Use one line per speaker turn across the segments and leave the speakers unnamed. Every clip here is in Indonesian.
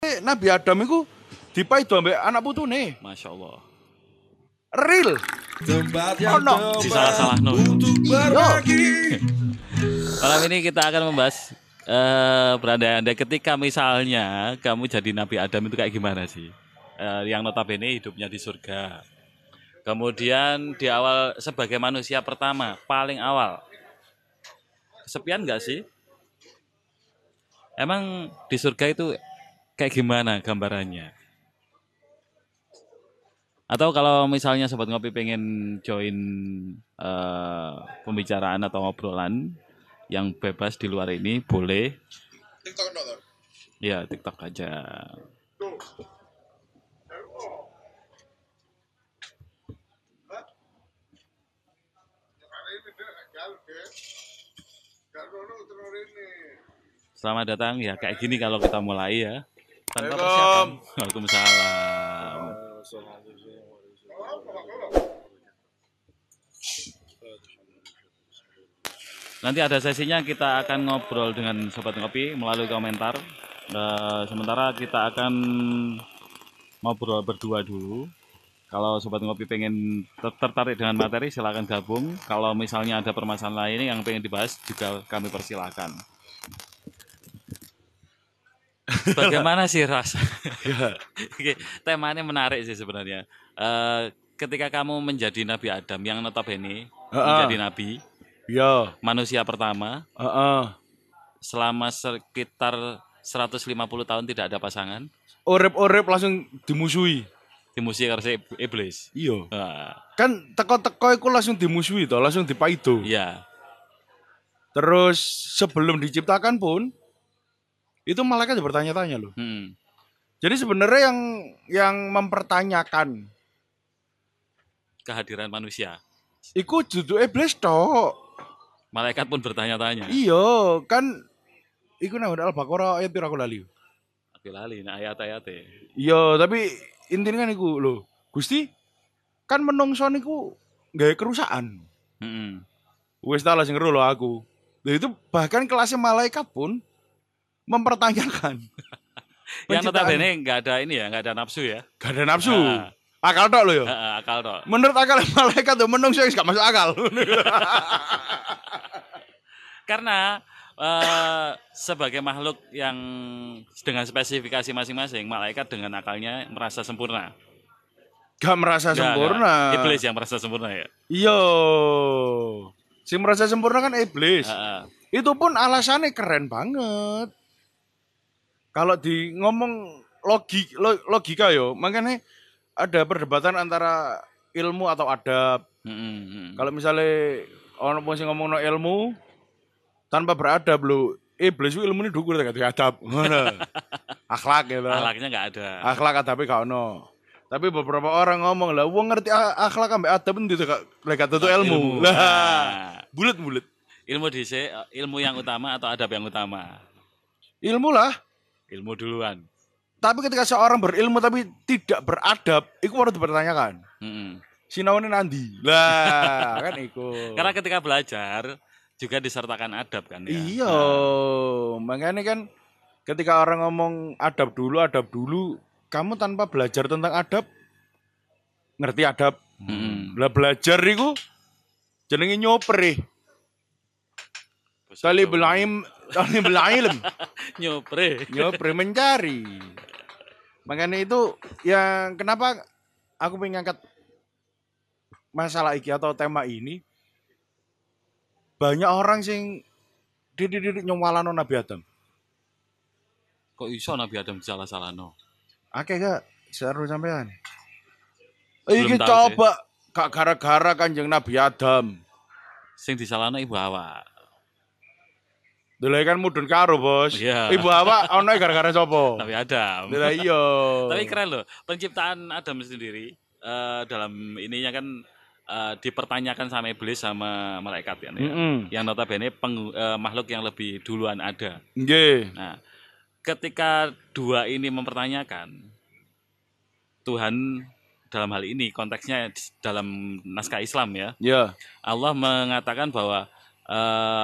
Soale Nabi Adam iku dipaido ambek anak putune.
Masya Allah.
Real. Ono.
Disalah-salahno.
Iya.
Malam ini kita akan membahas berandai-andai ketika misalnya kamu jadi Nabi Adam itu kayak gimana sih? Yang notabene hidupnya di surga. Kemudian di awal sebagai manusia pertama, paling awal. Kesepian nggak sih? Emang di surga itu kayak gimana gambarannya? Atau kalau misalnya Sobat Ngopi pengen join pembicaraan atau obrolan yang bebas di luar ini, boleh.
TikTok no.
Ya, TikTok aja. Selamat datang ya, kayak gini kalau kita mulai ya. Tanpa persiapan. Waalaikumsalam. Nanti ada sesinya kita akan ngobrol dengan Sobat Ngopi melalui komentar. Sementara kita akan ngobrol berdua dulu. Kalau Sobat Ngopi pengen tertarik dengan materi silakan gabung. Kalau misalnya ada permasalahan lain yang pengen dibahas juga kami persilakan. Bagaimana sih Ras? Temanya menarik sih sebenarnya. Ketika kamu menjadi Nabi Adam yang notabene menjadi nabi,
Iya.
manusia pertama, selama sekitar 150 tahun tidak ada pasangan,
Urip-urip langsung dimusuhi.
dimusuhi karena iblis.
Iya.
Nah,
Kan teko-teko iku langsung dimusuhi toh, langsung dipaido.
iya,
Terus sebelum diciptakan pun itu malaikat bertanya-tanya loh. Jadi sebenarnya yang mempertanyakan
kehadiran manusia.
iku dudu iblis tok.
Malaikat pun bertanya-tanya.
Iya, kan iku nang Al-Baqarah ayat pira aku lali.
Tapi lali nah ayat-ayatnya.
Iya, tapi intinya kan iku lho. Gusti kan menungso niku gawe kerusakan. Wis ta lah sing ngeru lho aku. Lha itu bahkan kelasnya malaikat pun mempertanyakan.
Yang notabene nggak ada ini ya, nggak ada nafsu ya.
Gak ada nafsu. Akal tok lho ya.
Akal tok.
Menurut akal malaikat tuh menungso wis gak masuk akal.
Karena sebagai makhluk yang dengan spesifikasi masing-masing, malaikat dengan akalnya merasa sempurna.
Gak merasa sempurna.
Iblis yang merasa sempurna ya.
Iya. Si merasa sempurna kan iblis. Itu pun alasannya keren banget. Kalau di ngomong logika yo, makanya ada perdebatan antara ilmu atau adab. Kalau misalnya orang sing ngomong no ilmu tanpa beradab lo, iblis itu ilmu ini dukur gak adab. Akhlak gitu.
Akhlaknya nggak ada.
Akhlak adabnya gak ono. Tapi beberapa orang ngomong lah, wong ngerti akhlak ambek adab itu gak tentu ilmu. Lah, bulet.
Ilmu yang utama atau adab yang utama?
Ilmu lah.
Ilmu duluan.
Tapi ketika seorang berilmu tapi tidak beradab, itu harus dipertanyakan. Sinaune nandi. Lah, kan iku.
Karena ketika belajar juga disertakan adab kan ya.
Iya. Makanya kan ketika orang ngomong adab dulu, kamu tanpa belajar tentang adab ngerti adab. Lah belajar iku jenenge nyoper. Tali belaim nyopre mencari. Makanya itu yang kenapa aku pengen ngangkat masalah iki atau tema ini. Banyak orang sing dididik nyuwalano Nabi Adam.
Kok iso Nabi Adam salah-salahno?
Akeh gak seru sampean. Iki coba gak gara-gara Kanjeng Nabi Adam.
Sing disalahno Ibu Hawa.
Delay kan mudun karo, Bos.
Yeah.
Ibu Hawa ono gara-gara sapa?
Nabi Adam.
Lah iya.
Tapi keren loh, penciptaan Adam sendiri dalam ininya kan dipertanyakan sama iblis sama malaikat kan ya. Yang notabene makhluk yang lebih duluan ada.
Nggih.
Nah, ketika dua ini mempertanyakan, Tuhan dalam hal ini konteksnya dalam naskah Islam ya.
Ya.
Allah mengatakan bahwa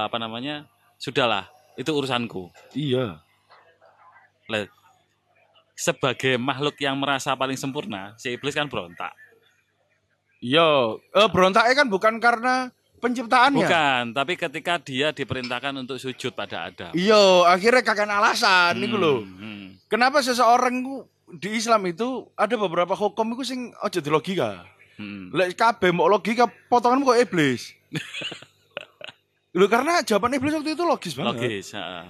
sudahlah, itu urusanku.
Iya.
sebagai makhluk yang merasa paling sempurna, si iblis kan berontak.
Iya, berontaknya kan bukan karena penciptaannya.
Bukan, tapi ketika dia diperintahkan untuk sujud pada Adam.
Iya, akhirnya kakek alasan niku lho.
Hmm.
Kenapa seseorang di Islam itu ada beberapa hukum iku sing aja di logika. Lek kabeh mbok logika potonganmu kok iblis. Lho karena jawaban iblis waktu itu logis banget.
Logis,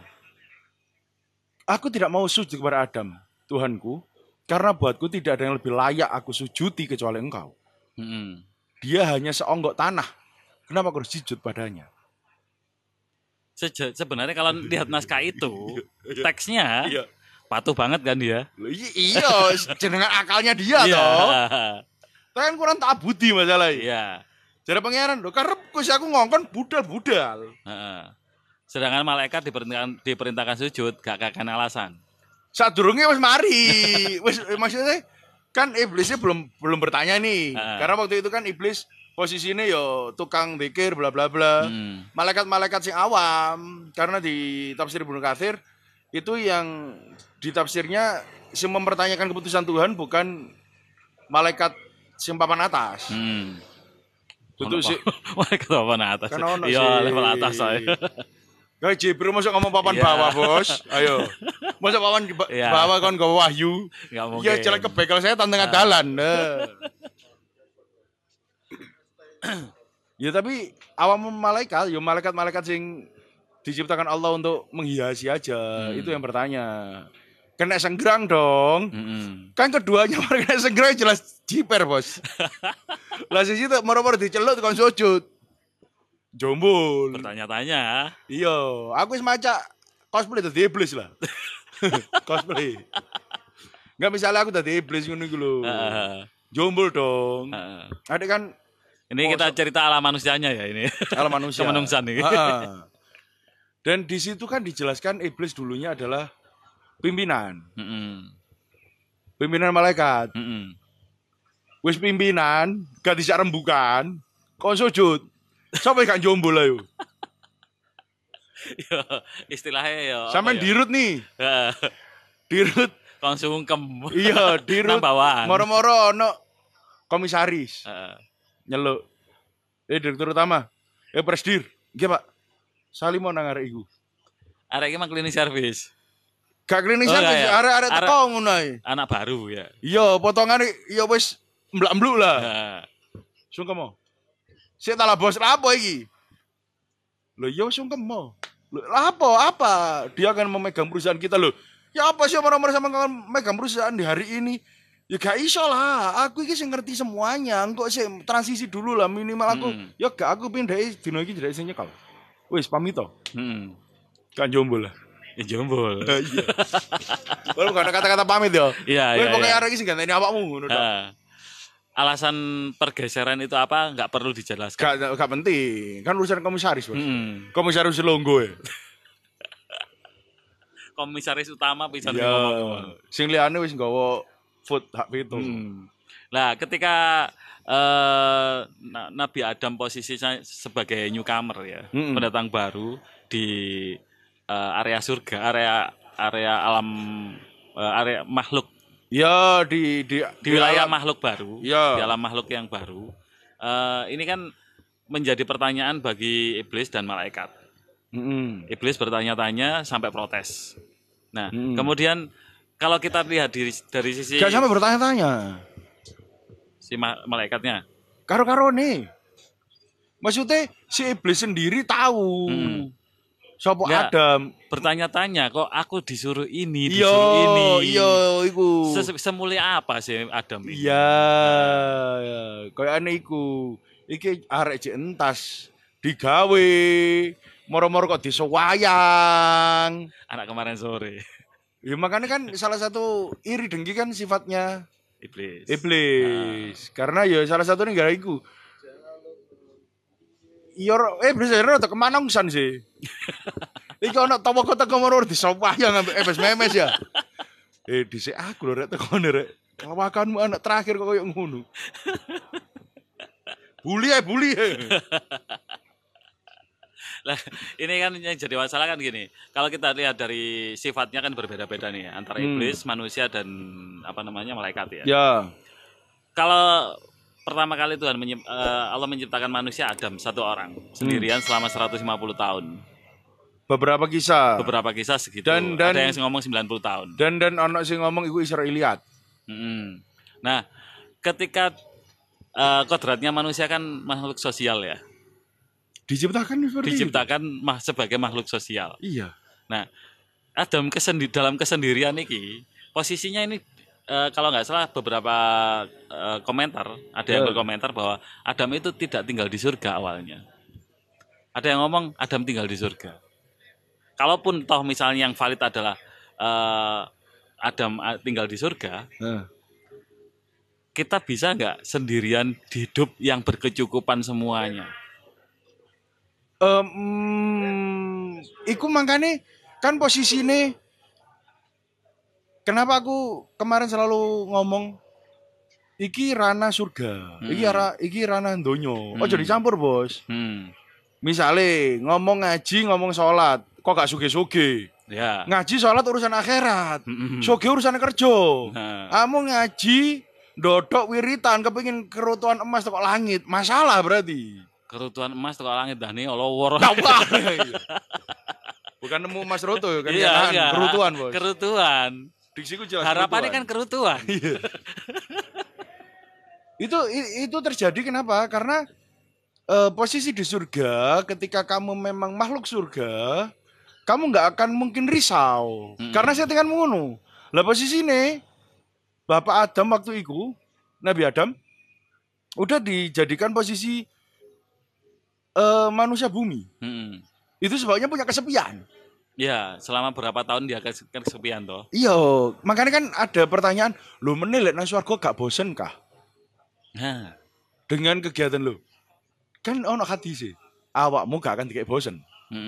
Aku tidak mau sujud kepada Adam, Tuhanku, karena buatku tidak ada yang lebih layak aku sujudi kecuali engkau. Dia hanya seonggok tanah. Kenapa aku harus sujud padanya?
Sebenarnya kalau lihat naskah itu, teksnya patuh banget kan dia.
Iya, jenengan akalnya dia toh. Tapi kan kurang tak budi masalah.
Iya.
Jadi pangeran lho, karepku sih aku ngongkon budal-budal.
Sedangkan malaikat diperintahkan sujud, gak akan alasan.
Sadurunge wis mari. Wis maksudnya kan iblisnya belum bertanya nih. Karena waktu itu kan iblis posisinya yo tukang zikir bla bla bla. Malaikat-malaikat sing awam, karena di tafsir Ibnu Katsir itu yang di tafsirnya sing mempertanyakan keputusan Tuhan bukan malaikat sing papan atas. Betul sih.
Malaikat papan atas.
Iya,
level atas saya.
Kayak Jibril masuk ngomong papan bawah, Bos. Ayo. Masuk papan bawah kan gawe wahyu. Ya jelek kebekel saya tengah dalan. Ya tapi awam malaikat, ya malaikat-malaikat sing diciptakan Allah untuk menghiasi aja. Itu yang bertanya. Kena senggrang dong. Kan keduanya kena senggrang jelas jiper, Bos. Lah sisi itu moro-moro diceluk kon sujud. Jombul.
Bertanya-tanya.
Iya, aku wis maca cosplay dadi iblis lah. Cosplay. Enggak misalnya aku dadi iblis ngono iku lho. Jombul dong. Ada kan
ini kita cerita ala manusianya ya ini.
Ala manusia.
Kemenungsan nih.
Dan di situ kan dijelaskan iblis dulunya adalah pimpinan. Pimpinan malaikat. Wis pimpinan, gak bisa rembukan, kon sujud. Siapa yang gak jombol ayo?
Yo, istilahnya yo.
Sampeyan dirut nih. Dirut
kon sungkem.
Iya, dirut. Moro-moro ono komisaris. Nyeluk. Direktur utama. Presdir. Nggih, Pak. Salimo nang arek iku.
Arek iki mah cleaning service.
Gak cleaning service, arek-arek teko ngono ae.
Anak baru ya.
Iya, potongane ya wis mblak-mbluk lah. Sungkem mo. Sik tak lah bos, apa iki? Loh, ya sungkem mo. Loh, apa? Dia akan memegang perusahaan kita loh. Ya apa sih orang-orang sama memegang perusahaan di hari ini? Ya gak iso lah, aku iki sing ngerti semuanya. Engko sih transisi dulu lah minimal aku. Ya gak aku pindah dino iki jadi sing nyekal. Wis pamit to. Kan jombol lah.
Ya jombol.
Iya. Kalau gak ada kata-kata pamit ya.
Iya.
Wis pokoke arek iki sing ganteni awakmu ngono tok.
Alasan pergeseran itu apa nggak perlu dijelaskan.
Gak penting, kan urusan komisaris, Bos. Komisaris Longgo ya.
Komisaris utama bisa
ngomong. Sing liyane wis nggawa food hak veto.
Nah, ketika Nabi Adam posisinya sebagai newcomer ya, pendatang baru di area surga, area alam, area makhluk.
Ya di
wilayah makhluk baru,
ya.
Di alam makhluk yang baru. Ini kan menjadi pertanyaan bagi iblis dan malaikat. Iblis bertanya-tanya sampai protes. Nah, kemudian kalau kita lihat dari sisi
gak sampai bertanya-tanya.
Si malaikatnya.
Karo-karo nih. Maksudnya si iblis sendiri tahu. Sopo Adam
bertanya-tanya kok aku disuruh ini, disuruh ini.
Iya, iku.
Semulia apa sih Adam ini?
Iya. Kayak aneh iku. Iki arek jek entas digawe. Moro-moro kok disewayang.
Anak kemarin sore.
Ya makanya kan salah satu iri dengki kan sifatnya
iblis.
Karena ya salah satu negara iku. Iya, bener atau kemanongsan sih. Iki ana tawa kota kemoro disopayang ambek ebes memes ya. Dhisik aku lho rek tekone rek. Lawakanmu anak terakhir kok koyo ngono. Bully.
Lah, ini kan yang jadi masalah kan gini. Kalau kita lihat dari sifatnya kan berbeda-beda nih antara iblis, manusia dan apa namanya malaikat ya.
Ya.
Kalau pertama kali Tuhan Allah menciptakan manusia Adam satu orang sendirian selama 150 tahun.
Beberapa kisah.
Beberapa kisah segitu.
Dan
ada yang ngomong 90 tahun.
Dan ono sing ngomong iku Israiliyat.
Nah, ketika kodratnya manusia kan makhluk sosial ya.
Diciptakan
sebagai makhluk sosial.
Iya.
Nah, Adam dalam kesendirian ini posisinya ini kalau nggak salah beberapa komentar ada yang berkomentar bahwa Adam itu tidak tinggal di surga awalnya. Ada yang ngomong Adam tinggal di surga. Kalaupun toh misalnya yang valid adalah Adam tinggal di surga, kita bisa nggak sendirian hidup yang berkecukupan semuanya?
Iku makanya kan posisi ini. Kenapa aku kemarin selalu ngomong iki ranah surga, iki ranah donyo. Ojo dicampur bos. Misale ngomong ngaji, ngomong sholat, kok gak suge-suge?
Ya.
Ngaji sholat urusan akhirat, suge urusan kerja. Kamu ngaji, dodok wiritan, kepingin kerutuan emas kok langit, masalah berarti.
Kerutuan emas kok langit dah nih, Allah.
Bukan nemu Mas Roto kan?
Iya,
kerutuan bos.
Kerutuan.
Diksiku jelas.
Harapannya kan kerutuan.
itu terjadi kenapa? Karena posisi di surga, ketika kamu memang makhluk surga, kamu nggak akan mungkin risau. Karena settingan ngono. Lah posisi ini, Bapak Adam waktu itu, Nabi Adam, udah dijadikan posisi manusia bumi. Itu sebabnya punya kesepian.
Ya, selama berapa tahun dia kesepian toh?
Iya, makanya kan ada pertanyaan, lu menilai nang swarga gak bosen kah?
Nah,
dengan kegiatan lu. Kan ono hadis sih. Awakmu gak akan dikek bosen.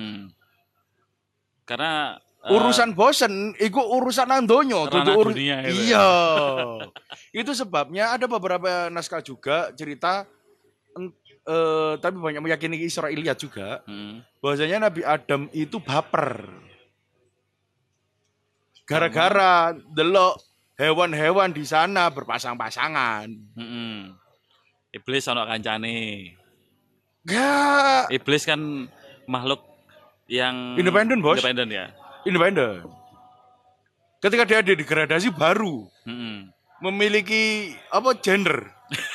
Karena
urusan bosen iku urusan nang donya,
dunia itu.
Iya. Itu sebabnya ada beberapa naskah juga cerita tapi banyak meyakini Israiliyat juga. Bahwasanya Nabi Adam itu baper. Gara-gara delok hewan-hewan di sana berpasang-pasangan.
Iblis ono kancane.
Gak.
Iblis kan makhluk yang
independen, bos.
Independen ya.
Independen. Ketika dia degradasi baru memiliki apa gender.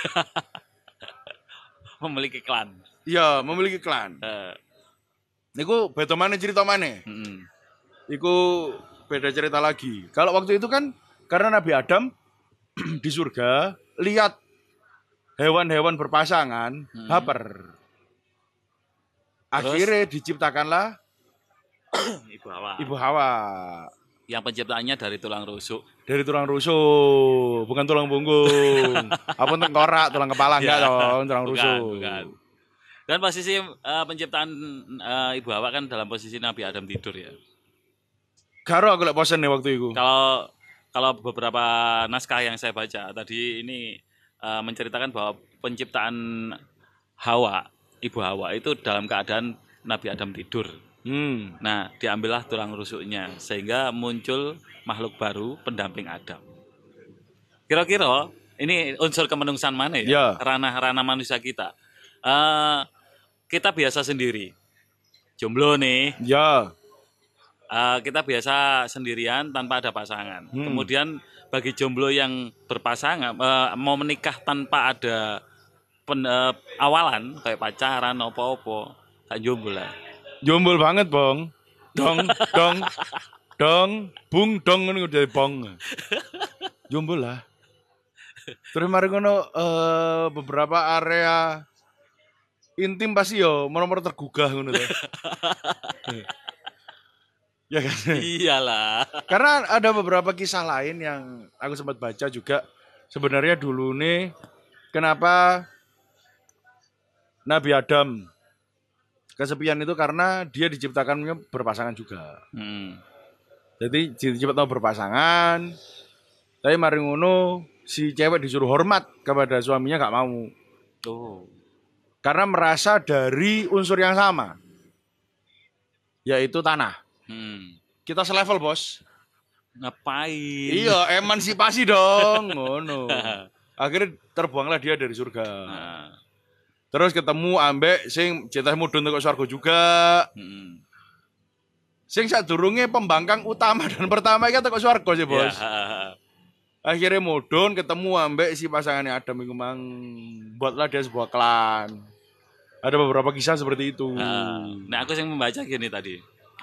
Memiliki klan.
Iya, memiliki klan. Iku beda mana cerita mana? Iku beda cerita lagi. Kalau waktu itu kan karena Nabi Adam di surga lihat hewan-hewan berpasangan, baper. Akhirnya diciptakanlah Ibu Hawa.
Yang penciptaannya dari tulang rusuk.
Dari tulang rusuk, bukan tulang punggung. Apa tengkorak, tulang kepala enggak dong, tulang rusuk.
Bukan. Dan posisi penciptaan Ibu Hawa kan dalam posisi Nabi Adam tidur ya.
Karo aku lek bosen nih waktu itu.
Kalau beberapa naskah yang saya baca tadi ini menceritakan bahwa penciptaan Hawa, Ibu Hawa itu dalam keadaan Nabi Adam tidur. Nah, diambillah tulang rusuknya sehingga muncul makhluk baru pendamping Adam. Kira-kira ini unsur kemenungsan mana ya? Ranah-ranah manusia kita. Kita biasa sendiri, jomblo nih.
Ya.
Kita biasa sendirian tanpa ada pasangan. Kemudian bagi jomblo yang berpasangan mau menikah tanpa ada awalan kayak pacaran opo-opo, tak jomblo lah.
Jomblo banget, Bang. Dong, bung dong ngono dari bong. Jomblo lah. Terus mari ngono beberapa area intim pasti yo nomor tergugah ngono to. Ya kan?
Iyalah.
Karena ada beberapa kisah lain yang aku sempat baca juga. Sebenarnya dulu nih kenapa Nabi Adam kesepian itu karena dia diciptakannya berpasangan juga. Jadi diciptakan berpasangan. Tapi mari ngono si cewek disuruh hormat kepada suaminya gak mau. Karena merasa dari unsur yang sama. yaitu tanah. Kita selevel, Bos.
Ngapain?
Iya, emansipasi dong, ngono. Akhirnya terbuanglah dia dari surga. Terus ketemu ambek sing jatah mudhun teko swarga juga. Sing sadurunge pembangkang utama dan pertama iki teko swarga sih, Bos. Akhirnya mudhun ketemu ambek si pasangannya Adam iku mang buatlah dia sebuah klan. Ada beberapa kisah seperti itu.
Nah, aku yang membaca gini tadi.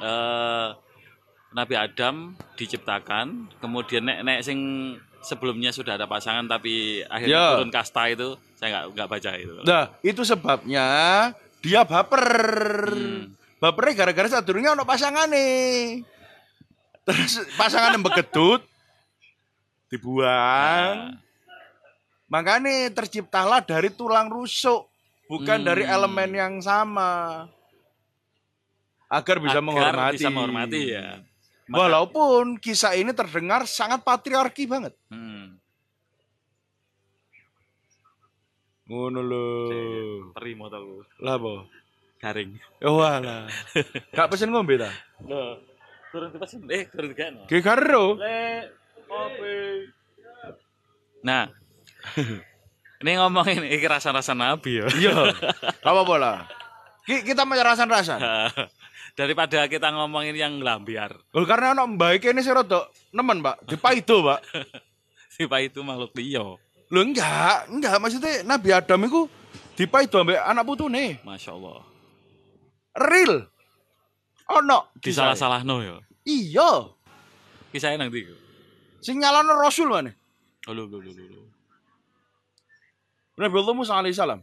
Nabi Adam diciptakan, kemudian nek sing sebelumnya sudah ada pasangan tapi akhirnya turun kasta itu saya nggak baca itu.
Nah, itu sebabnya dia baper. Bapernya gara-gara sadurunge ono pasangane. Terus pasangan yang begedut dibuang. Makanya terciptalah dari tulang rusuk, bukan dari elemen yang sama. Agar bisa menghormati
ya.
Walaupun kisah ini terdengar sangat patriarki banget. Ngono lho.
Peri motoku.
Lah apa?
Garing.
Oh walah. Gak pesen ngombe ta?
Lho. Turun pesen. Turun kan.
Ge karo.
Nah. Ini ngomongin iki rasa-rasa nabi ya.
Iya. Gak apa-apa lah. Kita merasa-rasa.
Daripada kita ngomongin yang lambiar.
Oh, karena ono mbak ini sih rada nemen, Pak. Dipaido, Pak.
Dipaido makhluk liya.
Lho enggak maksudnya Nabi Adam itu dipaido ambek anak putune.
Masya Allah.
Real. Ono
disalah-salahno ya.
Iya.
Kisahnya nang ndi?
Sing nyalano Rasul maneh.
Lho.
Nabi Allah Musa alaihi salam.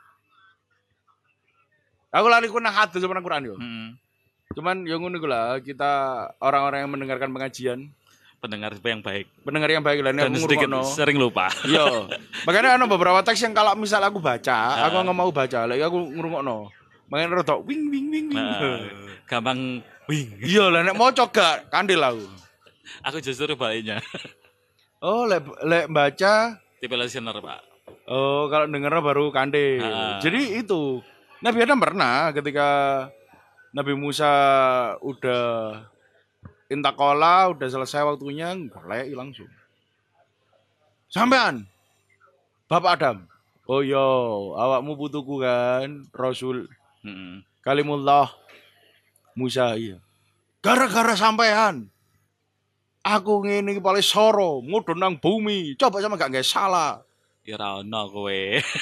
Aku lari ku nang hadis sama Quran yo. Cuman yang ngono lah, kita orang-orang yang mendengarkan pengajian,
pendengar yang baik
lah ini aku
sedikit sering lupa.
Iya. Makanya ada beberapa teks yang kalau misal aku baca, aku nggak mau baca, lagi aku ngurungokno. Makanya rada wing.
Gampang wing.
Iya lah nek maca gak kandil aku.
Aku justru baliknya.
Oh, lek baca
tipe listener, Pak.
Oh, kalau dengernya baru kandil. Jadi itu Nabi Adam pernah ketika Nabi Musa udah intakola, udah selesai waktunya, ngelek langsung. Sampean, Bapak Adam. Oh yo, awakmu putuku kan, Rasul. Kalimullah Musa iya. Gara-gara sampean, aku ngene iki paling soro, mudhun nang bumi. Coba sama gak salah.
Ya ora ono kowe.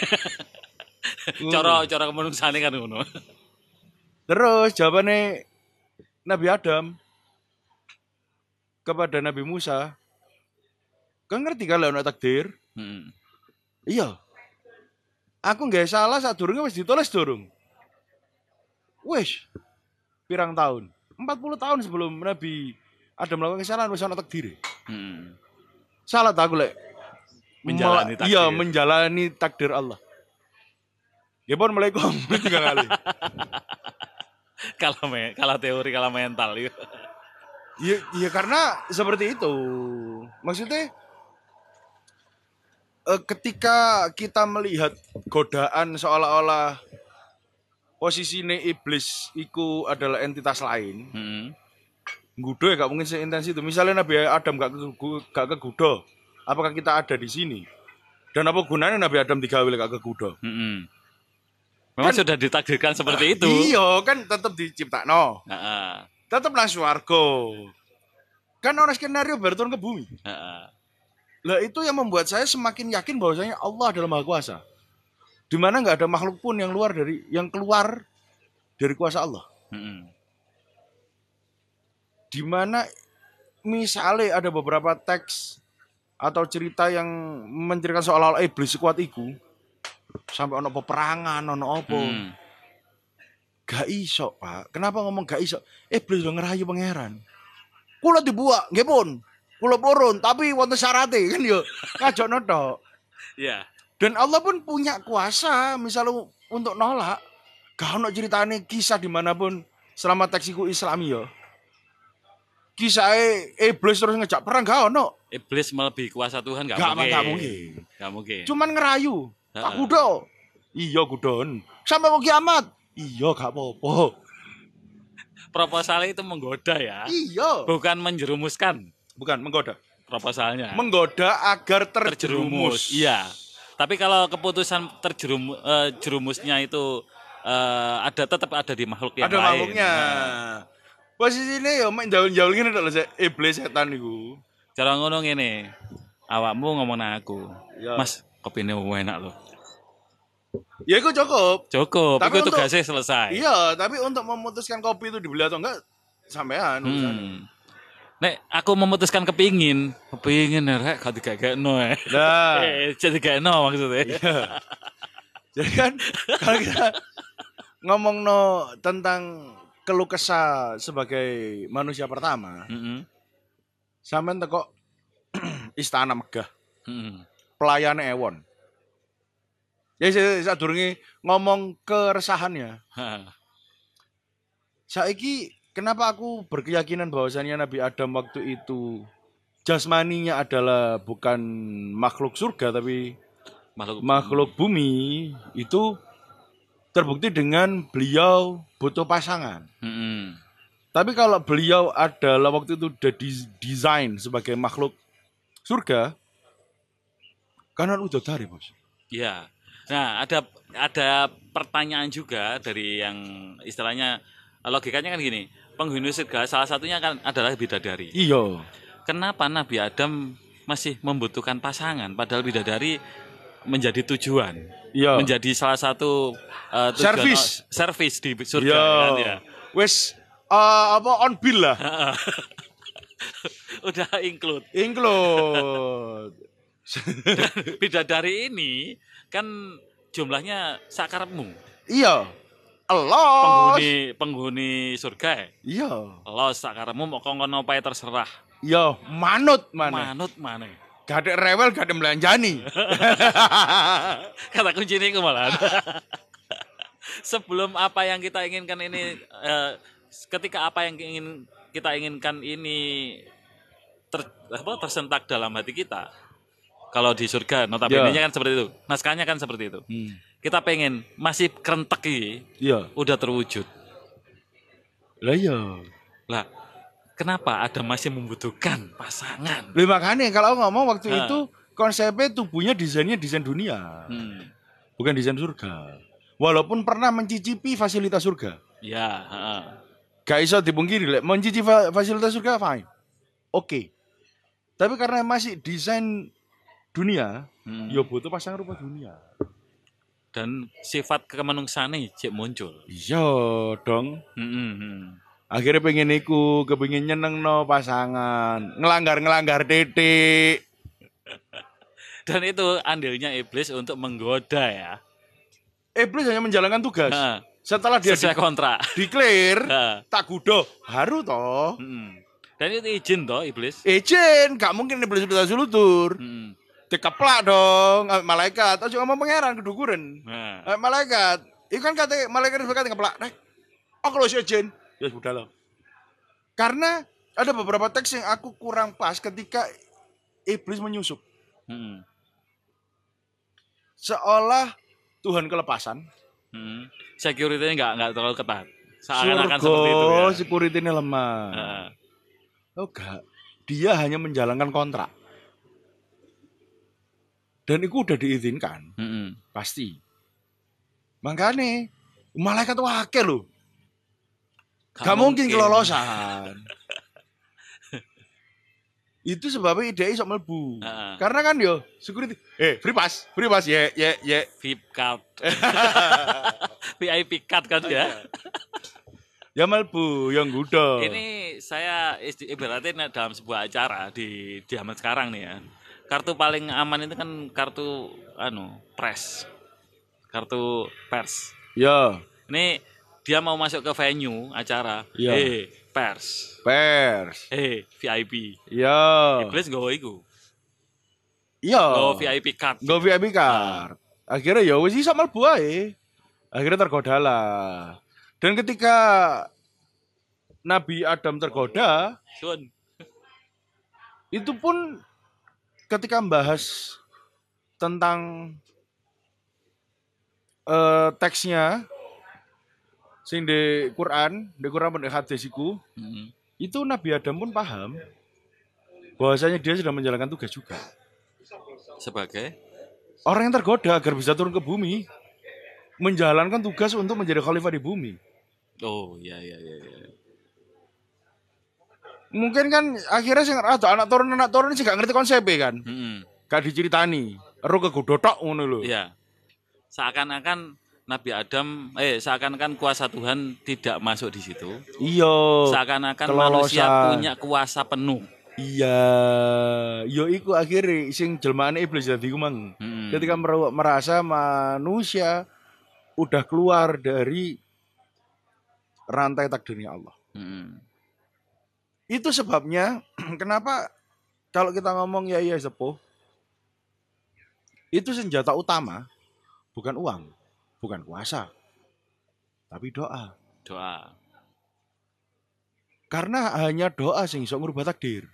Cara kemenungsane kan ngono.
Terus jawabannya Nabi Adam kepada Nabi Musa, kau ngerti kalau ada takdir? Iya. Aku nggak salah saat durungnya wis ditulis durung. Wis pirang tahun? 40 tahun sebelum Nabi Adam melakukan kesalahan wis ana takdir. Salah tak aku lek
menjalani takdir.
Iya, menjalani takdir Allah. Ya pun mulai 3 kali.
kalau teori, kalau mental ya.
Iya karena seperti itu. Maksudnya ketika kita melihat godaan seolah-olah posisinya iblis itu adalah entitas lain. Gudo ya gak mungkin seintens itu. Misalnya Nabi Adam gak kegudo, apakah kita ada di sini? Dan apa gunanya Nabi Adam digawe gak kegudo?
Memang kan, sudah ditakdirkan seperti itu.
Iya, kan tetap diciptakno. Tetap nang swarga. Kan orang skenario baru turun ke bumi. Lah itu yang membuat saya semakin yakin bahwasanya Allah adalah Maha Kuasa. Di mana enggak ada makhluk pun yang keluar dari kuasa Allah. Di mana misalnya ada beberapa teks atau cerita yang menceritakan soal iblis sekuat iku. Sampai ono peperangan, ono apa. Gak iso, Pak. Kenapa ngomong gak iso? Iblis udah ngerayu pangeran. Kula dibuak, nggih pun. Kula purun, tapi wonten syarate kan yo. Ngajokno tok.
Iya.
Dan Allah pun punya kuasa misalnya untuk nolak. Gak ono ceritane kisah dimanapun selama teksiku Islami yo. Kisah iblis terus ngejak perang gak ono.
Iblis melebihi kuasa Tuhan gak mungkin. Gak mungkin.
Cuman ngerayu. Tak kudo. Iya kudon. Sampai mau kiamat. Iya gak apa-apa.
Proposal itu menggoda ya.
Iya.
Bukan menjerumuskan.
Bukan menggoda.
Proposalnya.
Menggoda agar terjerumus.
Iya. Tapi kalau keputusan jerumusnya itu tetap ada di makhluk yang
ada
lain.
makhluknya. Posisinya ya main jauh-jauh ngene tok lho iblis setan iku.
Cara ngono ngene. Awakmu ngomong nang aku.
Ya.
Mas, kopine enak loh.
Ya itu cukup.
Cukup,
tapi
itu tugasnya selesai.
Iya, tapi untuk memutuskan kopi itu dibeli atau enggak sampean urusannya.
Nek aku memutuskan kepingin rek gak digagekno ya.
Nah,
jadi gakno maksudnya.
Iya. Jadi kan kalau kita ngomong tentang keluh kesah sebagai manusia pertama, sampean teko istana megah, pelayan ewon. Ya saya durunge ngomong keresahannya. Saiki kenapa aku berkeyakinan bahwasannya Nabi Adam waktu itu jasmaninya adalah bukan makhluk surga tapi makhluk bumi itu terbukti dengan beliau butuh pasangan. Tapi kalau beliau adalah waktu itu udah desain sebagai makhluk surga, karena udah dari bos.
Iya. Nah ada pertanyaan juga dari yang istilahnya logikanya kan gini, penghuni surga salah satunya kan adalah bidadari.
Iya.
Kenapa Nabi Adam masih membutuhkan pasangan padahal bidadari menjadi tujuan? Iya. Menjadi salah satu tujuan servis di surga kan ya.
Wes on bill lah.
Udah include. Bidadari ini kan jumlahnya sakarepmu.
Iya. Allah.
Penghuni surga.
Iya.
Allah sakarepmu mau ngono pae terserah.
Iya, manut
mana.
Gak ada rewel, gak ada melanjani.
Kata kuncinya itu malah. Sebelum apa yang kita inginkan ini, ketika apa yang kita inginkan ini tersentak dalam hati kita. Kalau di surga, notabene-nya kan seperti itu. Naskahnya kan seperti itu. Kita pengen, masih kerentek ini, udah terwujud. Lah, kenapa Adam masih membutuhkan pasangan?
Makanya kalau ngomong waktu itu konsepnya tubuhnya desain dunia, bukan desain surga. Walaupun pernah mencicipi fasilitas surga.
Ya.
Gak iso dipungkiri, mencicipi fasilitas surga fine, oke. Tapi karena masih desain dunia, ya butuh pasangan rupa dunia.
Dan sifat kemanusiaan cek muncul.
Iya dong. Akhirnya pengen kepengin nyeneng pasangan, ngelanggar titik.
Dan itu andilnya iblis untuk menggoda ya.
Iblis hanya menjalankan tugas. Setelah dia
sesuai kontrak,
declare, tak gudo, baru toh.
Dan itu izin toh iblis.
Izin, gak mungkin iblis sudah sulutur. Dikeplak dong, malaikat. Aja ngomong pangeran kedukuran. Malaikat, itu kan kata malaikat itu berkata ngeplak. Aku lo izin. Ya sudah loh. Karena ada beberapa teks yang aku kurang pas ketika iblis menyusup. Seolah Tuhan kelepasan.
Security-nya nggak terlalu ketat. Seakan-akan seperti itu ya.
Security-nya lemah. Oh enggak. Dia hanya menjalankan kontrak. Dan itu udah diizinkan. Pasti. Makanya malaikat wakil loh. Gak mungkin kelolosan. Itu sebabnya ide sok mlebu. Karena kan yo security free pass ya.
VIP card. VIP card kan ya.
Ya mlebu yang gudo.
Ini saya ibaratnya dalam sebuah acara di zaman sekarang nih ya. Kartu paling aman itu kan kartu press. Kartu pers.
Ya.
Ini dia mau masuk ke venue acara.
Ya.
Pers. VIP.
Iya.
Iblis nggawa iku.
Iya.
Nggawa VIP card.
Akhirnya ya wis iso mlebu ae. Akhirnya tergoda lah. Dan ketika Nabi Adam tergoda, itu pun ketika membahas tentang teksnya Sing di Quran dan hadis iku, itu Nabi Adam pun paham bahwasanya dia sudah menjalankan tugas juga.
Sebagai
Orang yang tergoda agar bisa turun ke bumi, menjalankan tugas untuk menjadi khalifah di bumi.
oh iya.
Mungkin kan akhirnya sing ada anak turun sih gak ngerti konsepnya kan. Gak diceritani. Ero kegodotok ngono lho.
Iya. Seakan-akan Nabi Adam seakan-akan kuasa Tuhan tidak masuk di situ.
Iya.
Seakan-akan manusia punya kuasa penuh.
Iya, yo iku akhirnya sing jelmaan iblis dadi kumang. Ketika merasa manusia udah keluar dari rantai takdirnya Allah. Itu sebabnya kenapa kalau kita ngomong ya sepuh, itu senjata utama bukan uang, bukan kuasa, tapi doa.
Doa.
Karena hanya doa sing iso ngubah takdir.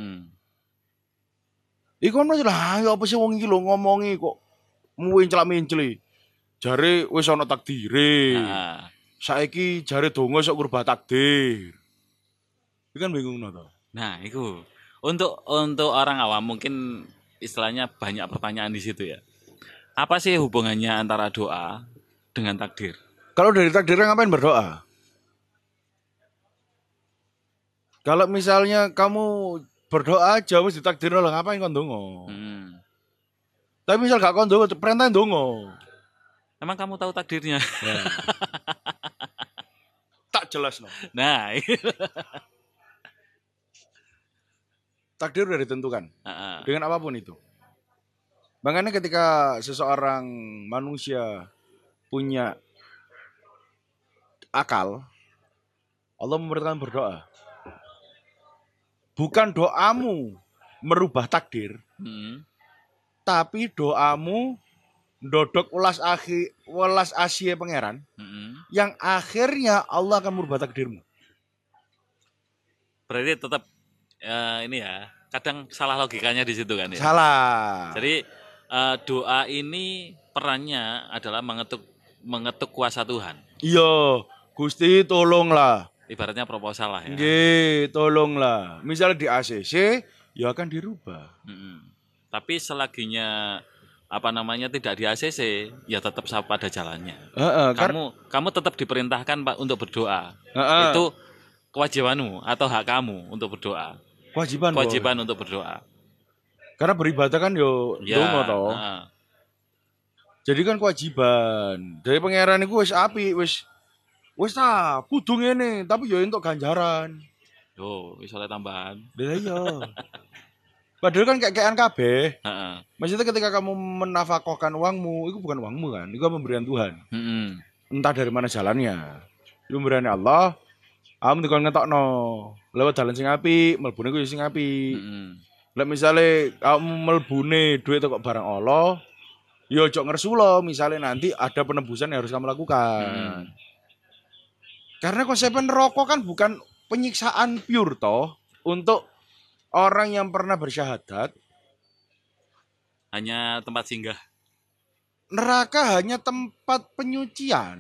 Iku lah, ya apa sih wong iki lho ngomongi kok muenclak-mencli. Jare wis ana takdire. Saiki jare donga sok ngubah takdir. Itu kan bingung to.
Nah, itu untuk orang awam mungkin istilahnya banyak pertanyaan di situ ya. Apa sih hubungannya antara doa dengan takdir?
Kalau dari takdirnya ngapain berdoa? Kalau misalnya kamu berdoa aja wis ditakdirno lah ngapain kon ndonga? Tapi misal gak kon ndonga perintah ndonga.
Emang kamu tahu takdirnya?
Ya. Tak jelas no.
Nah,
takdir udah ditentukan. Dengan apapun itu. Makanya ketika seseorang manusia punya akal, Allah memerintahkan berdoa. Bukan doamu merubah takdir, tapi doamu ndodok welas asih pangeran, yang akhirnya Allah akan merubah takdirmu.
Berarti tetap ini ya, kadang salah logikanya di situ kan ya.
Salah.
Jadi doa ini perannya adalah mengetuk kuasa Tuhan.
Iya, Gusti tolonglah.
Ibaratnya proposal lah ya.
Nggih, tolonglah. Misalnya di ACC, ya akan dirubah.
Tapi selaginya tidak di ACC, ya tetap pada jalannya. Kamu tetap diperintahkan Pak untuk berdoa. Itu kewajibanmu atau hak kamu untuk berdoa. Kewajiban untuk berdoa.
Karena beribadah kan yo donga toh. Jadi kan kewajiban. Dari pangeran iku wis apik, wis kudu ngene, tapi yo entuk ganjaran.
Yo, wis oleh tambahan.
Lah iya. Padahal kan kayak kabeh. Maksudnya ketika kamu menafkahkan uangmu, itu bukan uangmu kan, itu pemberian Tuhan. Entah dari mana jalannya. Itu pemberian Allah. Kamu dikon ngetokno lewat jalan sing apik, mlebune kuwi sing apik. Lek misale kamu mlebune duit kok barang Allah, ya ojo ngersula, misale nanti ada penebusan yang harus kamu lakukan. Karena konsepnya neraka kan bukan penyiksaan pure toh untuk orang yang pernah bersyahadat.
Hanya tempat singgah.
Neraka hanya tempat penyucian.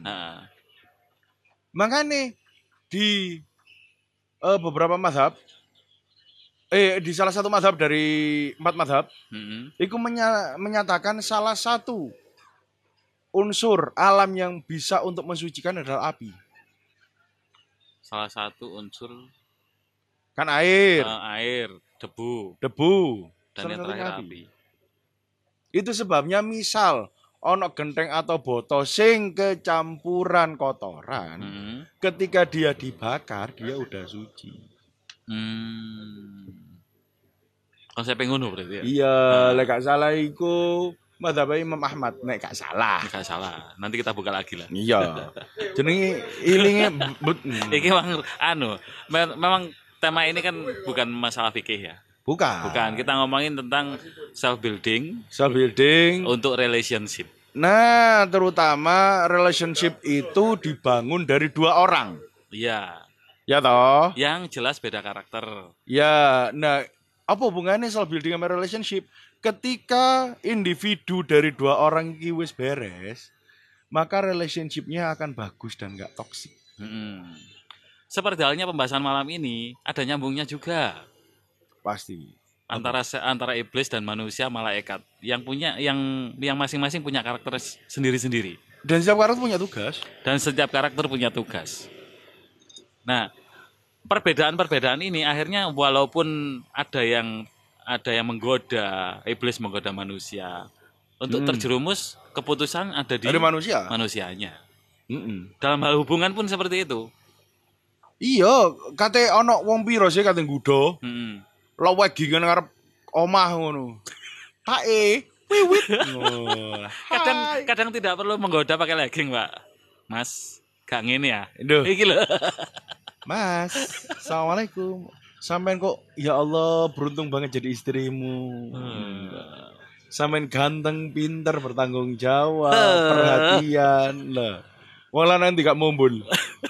Makanya di beberapa mazhab, di salah satu mazhab dari 4 mazhab, itu menyatakan salah satu unsur alam yang bisa untuk mensucikan adalah api.
Salah satu unsur
kan air,
debu, dan yang terakhir api.
Itu sebabnya misal ono genteng atau botol sing kecampuran kotoran, ketika dia dibakar dia udah suci.
Konsep ngono berarti ya.
Iya, lek gak salah iku mazhab Imam Ahmad, nek gak salah.
Gak salah. Nanti kita buka lagi lah.
Iya. Jenenge ilinge
iki memang tema ini kan bukan masalah fikih ya. Bukan. Kita ngomongin tentang self building untuk relationship.
Nah, terutama relationship itu dibangun dari 2 orang.
Iya.
Ya toh?
Yang jelas beda karakter.
Ya, nah apa hubungannya self building sama relationship? Ketika individu dari 2 orang iki wis beres, maka relationship-nya akan bagus dan gak toksik.
Seperti halnya pembahasan malam ini, ada nyambungnya juga
Pasti.
antara iblis dan manusia malaikat yang punya yang masing-masing punya karakter sendiri-sendiri.
Dan setiap karakter punya tugas.
Dan setiap karakter punya tugas. Nah, perbedaan-perbedaan ini akhirnya walaupun ada yang menggoda, iblis menggoda manusia, untuk terjerumus keputusan ada di manusianya. Dalam hal hubungan pun seperti itu.
Iya, kate ono wong piro sih kate nggudo. Lo wegingan ngarep omah ngono. Pae, wiwit.
Kadang tidak perlu menggoda pakai legging, Pak. Mas, gak ngene ya.
Iki lho. Mas, assalamualaikum. Sampean kok ya Allah beruntung banget jadi istrimu. Sampean ganteng, pinter, bertanggung jawab, perhatian lah. Walau nanti gak mumbul.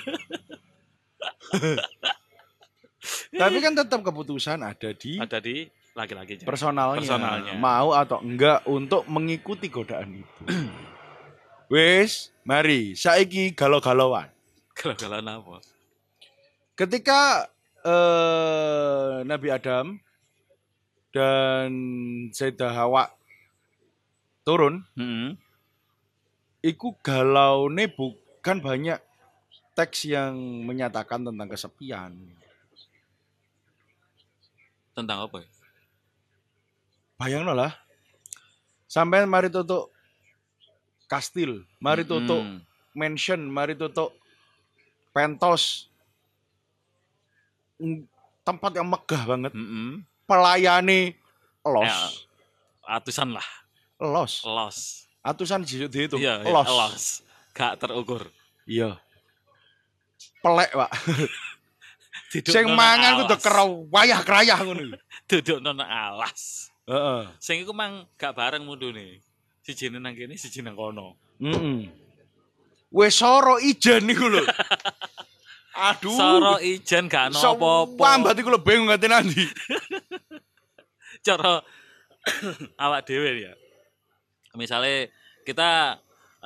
Tapi kan tetap keputusan ada di
laki-lakinya.
Personalnya. Mau atau enggak untuk mengikuti godaan itu. Wes, mari saiki galau-galauan.
Galau-galauan apa?
Ketika Nabi Adam dan Sayyidah Hawa turun, iku galaune bukan banyak teks yang menyatakan tentang kesepian.
Tentang apa ya?
Bayangno lah. Sampai mari tutuk kastil, mari tutuk mansion, mari tutuk pentos. Tempat yang megah banget. Pelayani los. Ya,
atusan lah.
Los. Atusan dihitung.
Iya, los. Gak terukur.
Iya. Pelek, Pak. Sing mangan kudu kerayah-kerayah ngono.
Duduk nang alas. Heeh. Sing iku mang gak bareng mundune. Sijine nang kene, siji nang kono.
Wes soro ijen niku lho. Aduh.
Soro ijen gak ono apa-apa.
Wambat iku lho bingung ngate nandi.
Cara awak dhewe ya. Misalnya kita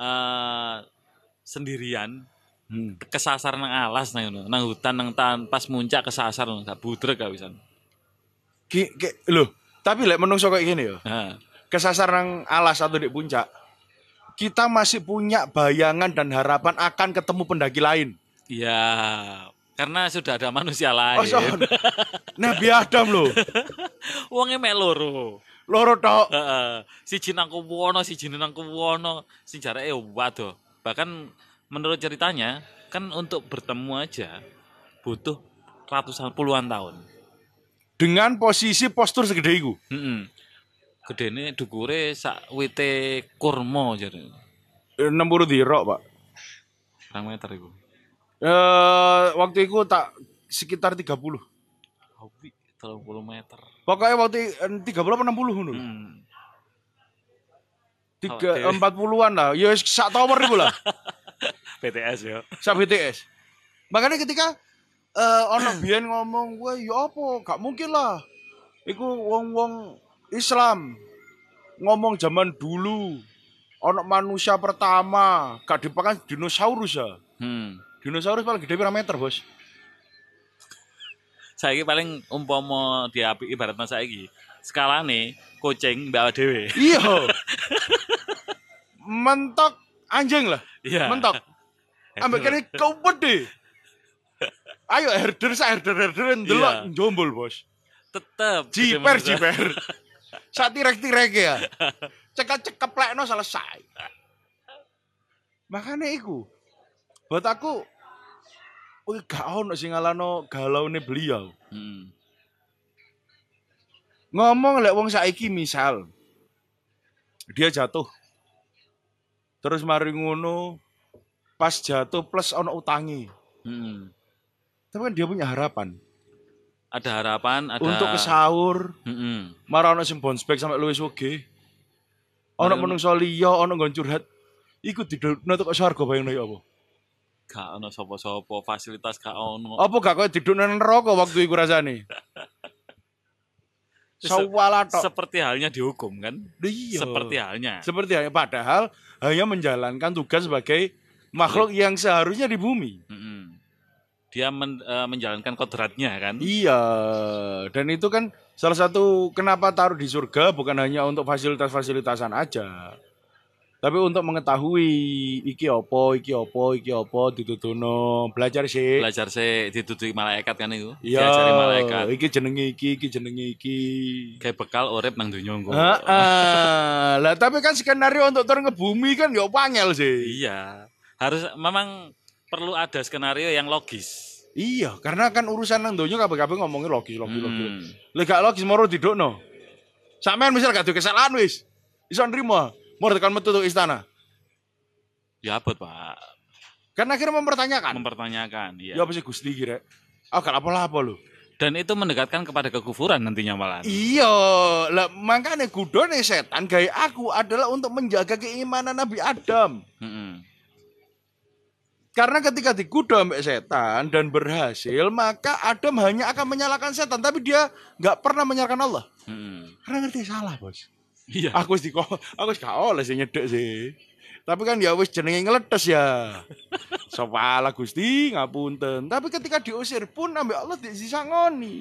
sendirian kesasar nang alas nang hutan nang pas muncak kesasar gak budrek gak pisan.
Lho, tapi lek menungso kayak gini ya. Kesasar nang alas atau di puncak. Kita masih punya bayangan dan harapan akan ketemu pendaki lain.
Iya, karena sudah ada manusia lain.
Nabi Adam loh.
Wonge mek loro.
Loro tok.
Siji nang kuwono, siji nang kuwono. Sing jarake waduh. Bahkan menurut ceritanya kan untuk bertemu aja butuh ratusan puluhan tahun.
Dengan posisi postur segede iku.
Gedene dukure sak wite kurma jare.
60 dirok, Pak.
2 meter iku.
Waktu itu tak sekitar 30.
30 meter.
Pokoknya waktu 30 apa 60 ngono. 40-an lah. Ya sak tower iku lah.
BTS ya.
Sak BTS. Makanya ketika ono biyen ngomong, "Wah, ya apa? Gak mungkin lah." Iku wong-wong Islam ngomong zaman dulu ono manusia pertama, gak dipakan dinosaurus ya. Dinosaurus paling gede berapa meter, Bos?
Saiki paling umpama diapik ibaratna saiki. Skalane kucing mbak dhewe.
Iya. Mentok anjing lah.
Iya.
Mentok. Ambek kene gede. Ayo herder ndelok njombol, Bos.
Tetep
jiper. Sak tirek-tirek ya. Cekep-cekeplekno selesai. Makane iku. Buat aku gak ono sing ngalano galaune beliau. Ngomong lek wong saiki misal dia jatuh. Terus mari ngono pas jatuh plus ono utangi. Tapi kan dia punya harapan.
Ada harapan, ada
untuk ke sahur. Marah ono sing bounce back sampai luwes oge. Ono menungso liya, ono nggon curhat. Iku didukno tok swarga bayangno ya apa?
Gak ono sapa-sapa, fasilitas gak ono.
Apa gak koyo didukno neraka waktu iku rasane? Sawala tok.
Seperti halnya dihukum kan?
Iya.
Seperti halnya.
Padahal hanya menjalankan tugas sebagai makhluk yang seharusnya di bumi.
dia menjalankan kodratnya kan.
Iya, dan itu kan salah satu kenapa taruh di surga bukan hanya untuk fasilitas-fasilitasan aja. Tapi untuk mengetahui iki opo ditutuno, belajar sih.
Belajar sih dituduki malaikat kan itu.
Iya,
Diajari malaikat.
iki jenenge iki.
Kayak bekal urip nang donya engko.
Heeh. Lah tapi kan skenario untuk turun ke bumi kan ya pangel sih.
Iya. Harus memang perlu ada skenario yang logis.
Iya, karena kan urusan nang donya kabeh-kabeh ngomongin logis.
Hmm.
Lek gak logis moro didokno. Sampean misal gak ada kesalahan wis. Iso nrimo. Moro tekan metu tuh istana.
Ya abot, Pak.
Kan akhirnya mempertanyakan.
Iya.
Ya apa sih Gusti kira? Ah gak apa-apa lho.
Dan itu mendekatkan kepada kekufuran nantinya malah.
Iya, lah makanya gudone setan gaya aku adalah untuk menjaga keimanan Nabi Adam. Karena ketika digoda sampai setan dan berhasil, maka Adam hanya akan menyalahkan setan, tapi dia nggak pernah menyalahkan Allah. Karena ngerti salah, Bos.
Iya.
Aku wis gak oleh sing nyedek sih. Tapi kan ya wis jenenge ngeletes ya. Sopala Gusti, ngapunten. Tapi ketika diusir pun ambek Allah disangoni.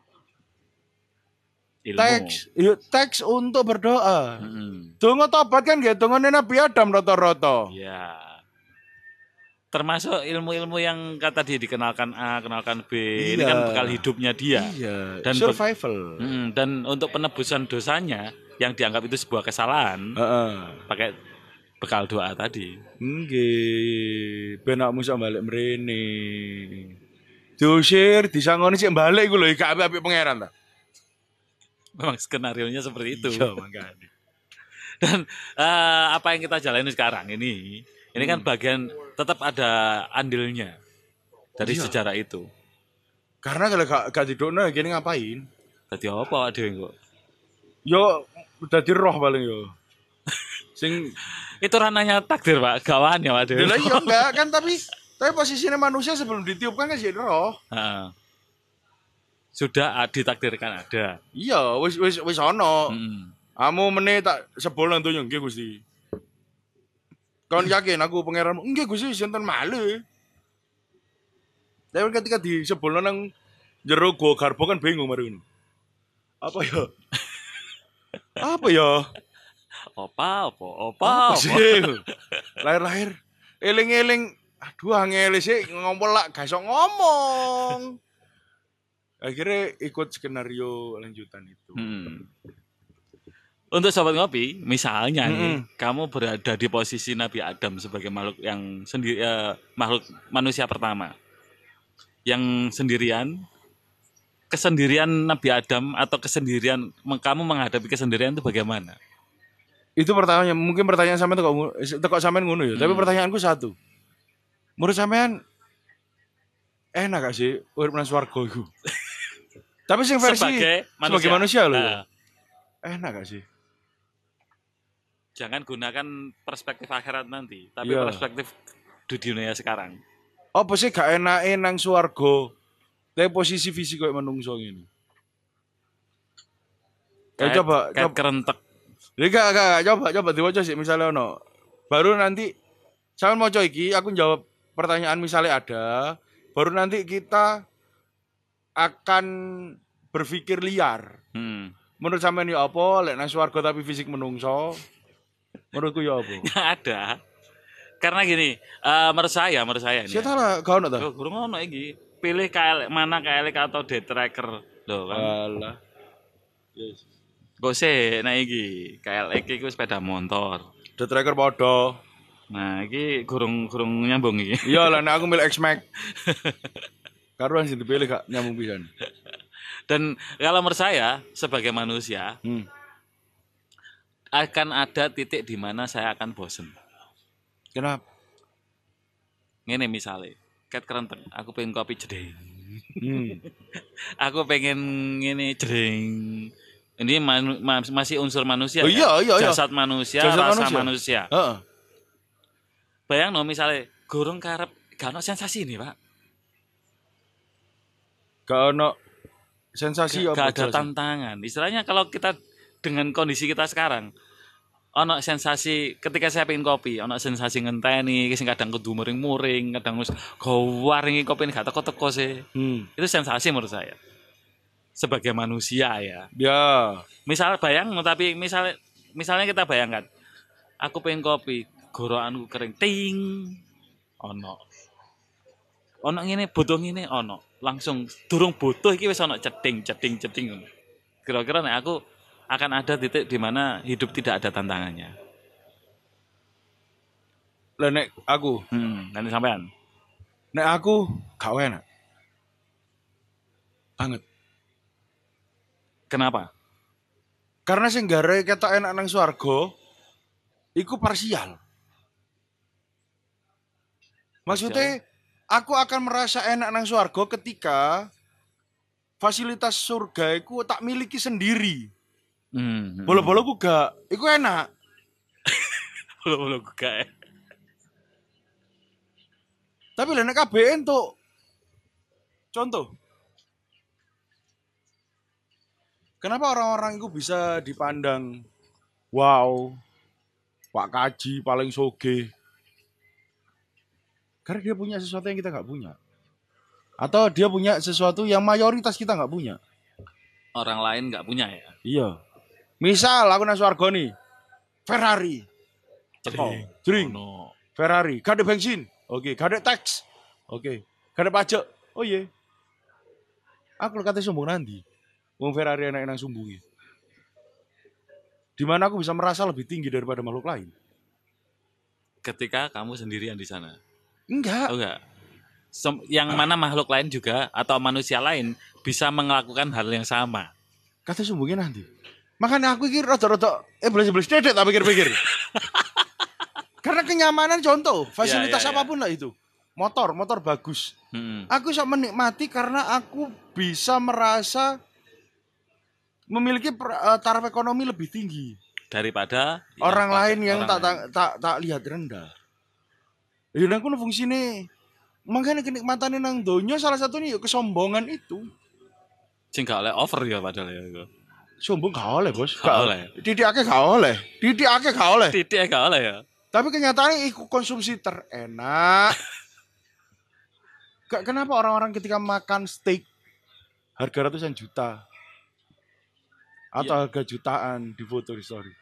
Teks untuk berdoa. Donga tobat kan nggih dongane Nabi Adam rata-rata.
Iya. Termasuk ilmu-ilmu yang kata dia dikenalkan A, kenalkan B. Iya. Ini kan bekal hidupnya dia.
Iya.
Dan
survival.
Dan untuk penebusan dosanya yang dianggap itu sebuah kesalahan, pakai bekal doa tadi.
Nggih, ben awakmu iso balik mrene. Diusir, disangoni sik balik iku lho, gak apik-apik pangeran ta.
Memang skenarionya seperti itu.
Iya, makanya.
Dan apa yang kita jalani sekarang ini kan bagian tetap ada andilnya dari sejarah itu.
Karena kalau gak didokno gini ngapain?
Dadi apa dhewe kok?
Yo dadi roh paling yo. Sing
itu ranahnya takdir, Pak. Gawan ya, Pak Dewi.
Lah iya enggak kan tapi posisinya manusia sebelum ditiupkan kan jadi roh.
Sudah ditakdirkan ada.
Iya, wis ono. Kamu meneh tak sebol nang donya nggih Gusti. Kon yakin aku pangeranmu? Nggih Gusti sinten malih. Tapi ketika disebol nang jero go garbo kan bingung mari ngono. Apa ya? Apa ya?
Apa
sih? Lahir-lahir eling-eling. Aduh angel sih ngomong lah gak iso ngomong. Akhirnya ikut skenario lanjutan itu.
Untuk sobat ngopi, misalnya nih, kamu berada di posisi Nabi Adam sebagai makhluk yang makhluk manusia pertama, yang kesendirian Nabi Adam atau kesendirian kamu menghadapi kesendirian itu bagaimana?
Itu mungkin pertanyaan sampean teko sampean ngono ya, tapi pertanyaanku satu. Menurut sampean enak gak sih urip nang swarga iku? Tapi sing versi sebagai manusia loh. Enak gak sih?
Jangan gunakan perspektif akhirat nanti, tapi perspektif di dunia sekarang.
Apa sih gak enake nang swarga? Tapi posisi fisik kayak menungso ngene. Coba
kerentek.
Gak coba diwaca sih misalnya ono. Baru nanti saya mau coba iki aku jawab pertanyaan misalnya ada, baru nanti kita akan berpikir liar. Menurut sampean ya apa lek nang swarga tapi fisik menungso? Menurutku ya apa?
Nggak ada. Karena gini, menurut saya ini.
Siapa lah kau nak tahu?
Gurung ono iki. Pilih KLX atau day tracker loh kan.
Alah.
Yes. Kok sih nah iki KLX iku sepeda motor.
Day tracker podo.
Nah, iki gurung nyambung iki.
Iya lah nek aku milih X-Max. Karuan sing dipilih gak nyambung pisan.
Dan kalau menurut saya sebagai manusia akan ada titik di mana saya akan bosen.
Kenapa?
Ngene misalnya, ket kerenteng, aku pengen kopi jedeng. Aku pengen ngene jedeng. Ini masih unsur manusia.
Oh, iya.
Jasad manusia, rasa manusia. Bayang no misalnya gurung karep gak ono sensasi ini, Pak.
Gak ono sensasi
gak ada tantangan. Istilahnya kalau kita dengan kondisi kita sekarang, ono sensasi ketika saya pengen kopi, ono sensasi ngenteni, sing kadang kudu muring-muring, kadang wis gawaringi kopi ini gak teko-teko sih. Itu sensasi menurut saya. Sebagai manusia ya.
Ya.
Misal tapi misalnya kita bayangkan, aku pengen kopi, gorokanku kering, ting, ono ngene, butuh ngene ono, langsung durung butuh iki wis ono ceting. Kira-kira nek aku akan ada titik di mana hidup tidak ada tantangannya.
Lah nek aku,
nanti sampean.
Nek aku gak enak. Banget.
Kenapa?
Karena sing gare ketok enak nang swarga iku parsial. Maksudnya aku akan merasa enak nang swarga ketika fasilitas surga iku tak miliki sendiri. Bolo-bolo ku gak, iku enak.
Bolo-bolo ku gak.
Tapi lah nek KBN tuh contoh. Kenapa orang-orang itu bisa dipandang wow, Pak Kaji paling soge? Karena dia punya sesuatu yang kita nggak punya. Atau dia punya sesuatu yang mayoritas kita nggak punya.
Orang lain nggak punya ya?
Iya. Misal aku nang swarga nih, Ferrari. Jering. Oh, no. Ferrari, gak ada bensin. Oke, gak ada tax. Oke, gak ada pajak. Oh iya. Aku katanya sombong nanti. Wong Ferrari enak-enak sumbungi. Di mana aku bisa merasa lebih tinggi daripada makhluk lain.
Ketika kamu sendirian di sana?
Enggak.
Oh enggak. Yang mana makhluk lain juga atau manusia lain bisa melakukan hal yang sama.
Kata sumbungnya nanti. Makanya aku ini rada-rada iblis-iblis dedek tak pikir-pikir. Karena kenyamanan contoh, fasilitas apapun lah itu. Motor bagus. Aku bisa menikmati karena aku bisa merasa memiliki taraf ekonomi lebih tinggi
daripada
orang lain yang tak lihat rendah. Ya aku fungsine makanya kenikmatan nang donya salah satunya yuk kesombongan itu.
Sing gak oleh over ya padahal ya itu.
Sombong gak oleh, Bos.
Gak oleh.
Didikake gak oleh. Didikake gak oleh.
Didikake gak oleh ya.
Tapi kenyataannya ikut konsumsi terenak. Kenapa orang-orang ketika makan steak harga ratusan juta atau harga jutaan di foto di story?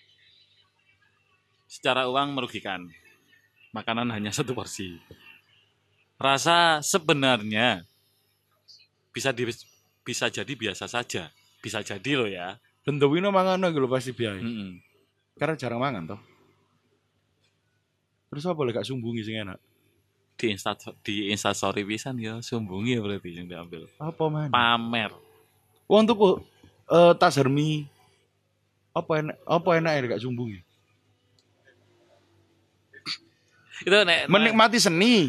Secara uang merugikan. Makanan hanya satu porsi. Rasa sebenarnya bisa jadi biasa saja. Bisa jadi loh ya.
Bendowino mangan gitu pasti biaya. Karena jarang mangan toh. Terus apa boleh gak sumbungi sing enak?
Di Instastory pisan ya sumbungi berarti yang diambil.
Apa man?
Pamer.
Untuk tas Hermi apa enak ya gak sumbungi?
Itu
menikmati seni.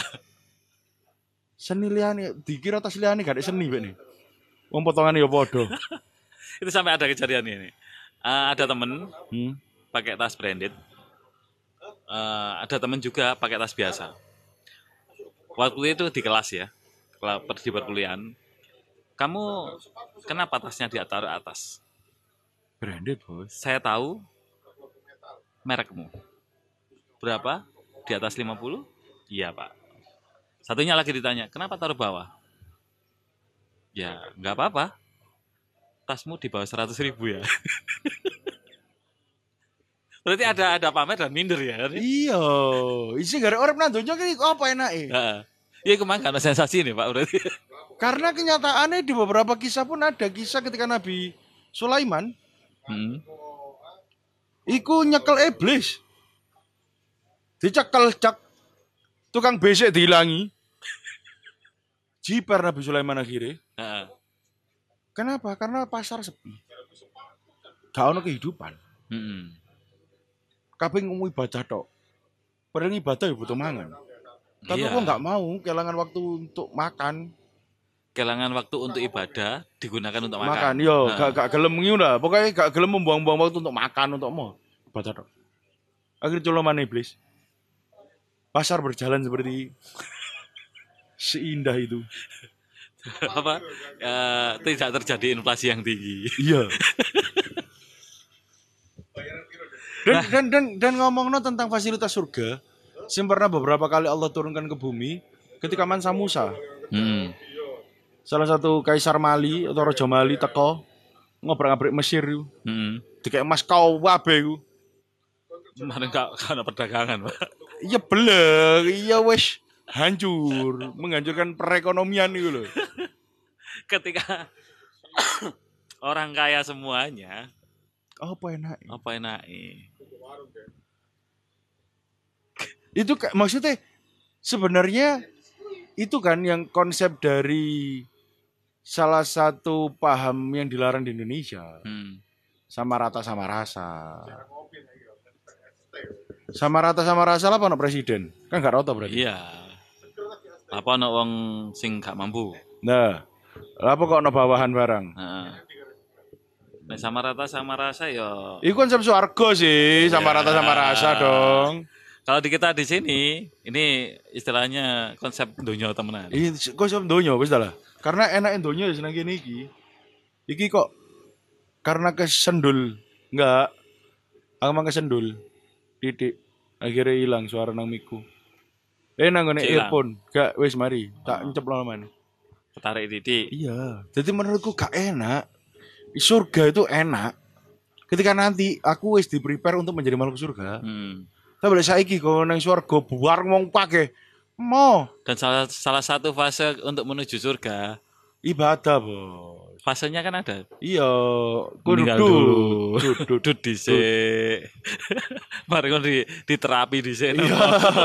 Seni liane dikira tas liane gak ada seni nih. Wong potongan ya podo.
Itu sampai ada kejadian ini. Ada temen pakai tas branded. Ada temen juga pakai tas biasa. Waktu itu di kelas ya, di perkuliahan. Kamu kenapa tasnya ditaruh atas?
Branded, Bos.
Saya tahu merekmu. Berapa? Di atas 50? Iya, Pak. Satunya lagi ditanya, kenapa taruh bawah? Ya, nggak apa-apa. Tasmu di bawah 100.000 ya. Berarti ada pamer dan minder ya?
Iya. Isi gara orang nang donya ki apa enake?
Iya kemang karena sensasi nih Pak berarti.
Karena kenyataannya di beberapa kisah pun ada kisah ketika Nabi Sulaiman iku nyekel iblis. Dicekel cak tukang besek dihilangi. Jiper Nabi Sulaiman akhirnya. Kenapa? Karena pasar sepi. Gak ono kehidupan. Kabeh ngomong ibadah tok. Padahal ibadah ya butuh mangan. Tapi kok nggak mau kehilangan waktu untuk makan.
Kehilangan waktu untuk ibadah digunakan untuk makan.
Makan, yo, gak gelem ngono. Pokoknya gak gelem membuang-buang waktu untuk makan untuk mau ibadah tok. Akhirnya coloman iblis. Pasar berjalan seperti seindah itu.
Apa? Tidak terjadi inflasi yang tinggi.
Iya. Dan ngomongno tentang fasilitas surga, sing pernah beberapa kali Allah turunkan ke bumi ketika Mansa Musa. Salah satu kaisar Mali atau Raja Mali teko ngobrak-abrik Mesir iku. Dikek emas kau wabe iku.
Kemarin karena perdagangan, Pak.
Iya beleng, iya wes hancur, menghancurkan perekonomian itu loh.
Ketika orang kaya semuanya,
Apa enak? Itu maksudnya sebenarnya itu kan yang konsep dari salah satu paham yang dilarang di Indonesia. Sama rata sama rasa. Sama rata sama rasa lah apa presiden? Kan gak rata berarti.
Iya. Apa ono wong sing gak mampu.
Nah, apa kok ono bawahan barang?
Nah, sama rata sama rasa ya.
Itu konsep swarga sih, sama rata sama rasa dong.
Kalau di kita di sini, ini istilahnya konsep donya temenan.
Iya, konsep donya wis lah. Karena enak donya seneng kene iki. Iki kok karena kesendul. Enggak. Aku mang kesendul. Titik. Akhirnya hilang suara nang miku. Nang ngene earphone. Gak wis mari, tak enceplo mana.
Ketarik titik.
Iya. Jadi menurutku gak enak. Surga itu enak. Ketika nanti aku wis di-prepare untuk menjadi makhluk surga. Tapi boleh saiki kok nang surga buar wong pake.
Dan salah satu fase untuk menuju surga
ibadah, Bos.
Fasenya kan ada.
Iya,
meninggal dulu. Duduk dhisik. Mari kon di terapi dhisik.
Iya.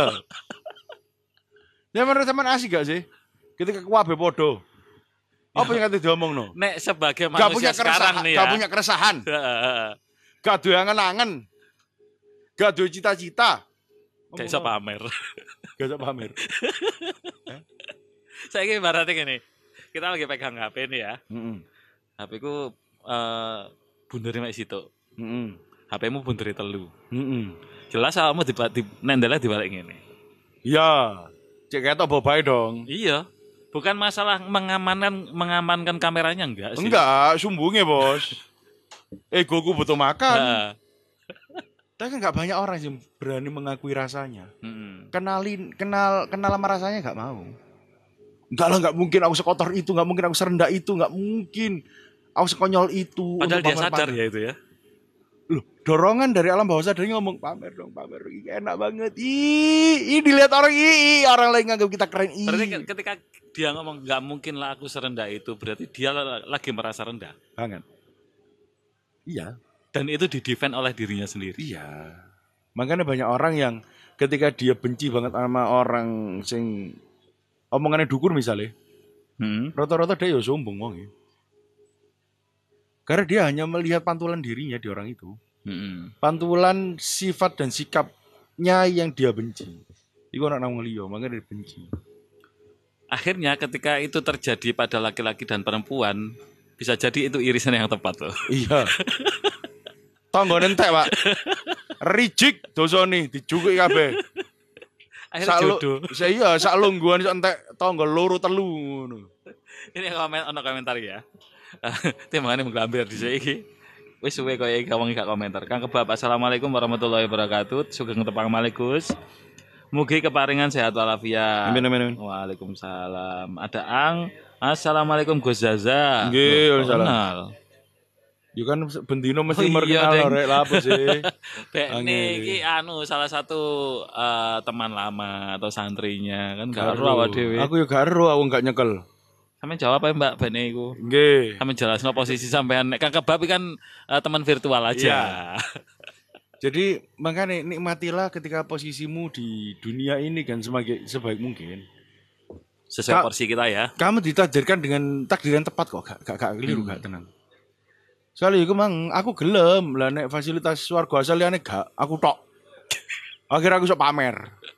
Ya menurut sampean asik gak sih? Ketika kuwabe podo. Apa yang kate diomongno?
Nek sebagai manusia sekarang nih ya.
Gak punya keresahan. Gak duwe angen-angen. Gak duwe cita-cita.
Gak iso pamer.
Gak iso pamer.
Saiki ibaratnya gini. Kita lagi pegang HP nih ya. HP ku bundere mek situ. HP-mu bundere telu. Jelas awakmu nendele dibalik ngene.
Iya. Cek ketok bobae dong.
Iya. Bukan masalah mengamankan kameranya enggak sih.
Enggak, sumbungnya, Bos. Egoku butuh makan. Tapi kan enggak banyak orang yang berani mengakui rasanya. Kenal sama rasanya enggak mau. Enggak lah, enggak mungkin aku sekotor itu, enggak mungkin aku serendah itu, enggak mungkin aku sekonyol itu.
Padahal dia sadar ya itu ya.
Loh, dorongan dari alam bawah sadar ngomong pamer dong, pamer. Enak banget. Ih, dilihat orang orang lain nganggap kita keren.
Berarti ketika dia ngomong enggak mungkin lah aku serendah itu, berarti dia lagi merasa rendah.
Banget. Iya.
Dan itu didefend oleh dirinya sendiri.
Iya. Makanya banyak orang yang ketika dia benci banget sama orang sing omongannya dukur misalnya, rata-rata dia ya sombong wong ya. Karena dia hanya melihat pantulan dirinya di orang itu. Pantulan sifat dan sikapnya yang dia benci. Iku anak nang liya, makanya dia benci.
Akhirnya ketika itu terjadi pada laki-laki dan perempuan, bisa jadi itu irisan yang tepat loh.
Iya. Tonggo entek, Pak. Rijik dosane dijukuki kabeh.
Akhirnya jodoh.
Iya, sak lungguhan iso entek tonggo loro telu ngono.
Ini komentar ya. Timangane menggambar di sini. Wis suwe koyo iki wong gak komentar. Kang Kebab, assalamualaikum warahmatullahi wabarakatuh. Sugeng tepang malikus. Mugi keparingan sehat walafiat.
Amin.
Waalaikumsalam. Ada Ang. Assalamualaikum Gus Zaza.
Nggih, waalaikumsalam. Ya kan bendino mesti merkenal rek lha apa sih?
Ini salah satu teman lama atau santrinya kan gak ero awak dhewe.
Aku ya gak ero, aku gak nyekel.
Sampeyan jawab ae Mbak Bene iku.
Nggih.
Sampeyan jelasno posisi sampean nek Kang Kebab kan teman virtual aja.
Iya. Jadi makanya nikmatilah ketika posisimu di dunia ini kan sebaik mungkin.
Sesuai porsi kita ya.
Kamu ditakdirkan dengan takdir yang tepat kok, gak keliru, gak tenang. Soalnya itu mang aku gelem lah nek fasilitas swarga asal liane gak, aku tok. Akhirnya aku sok pamer.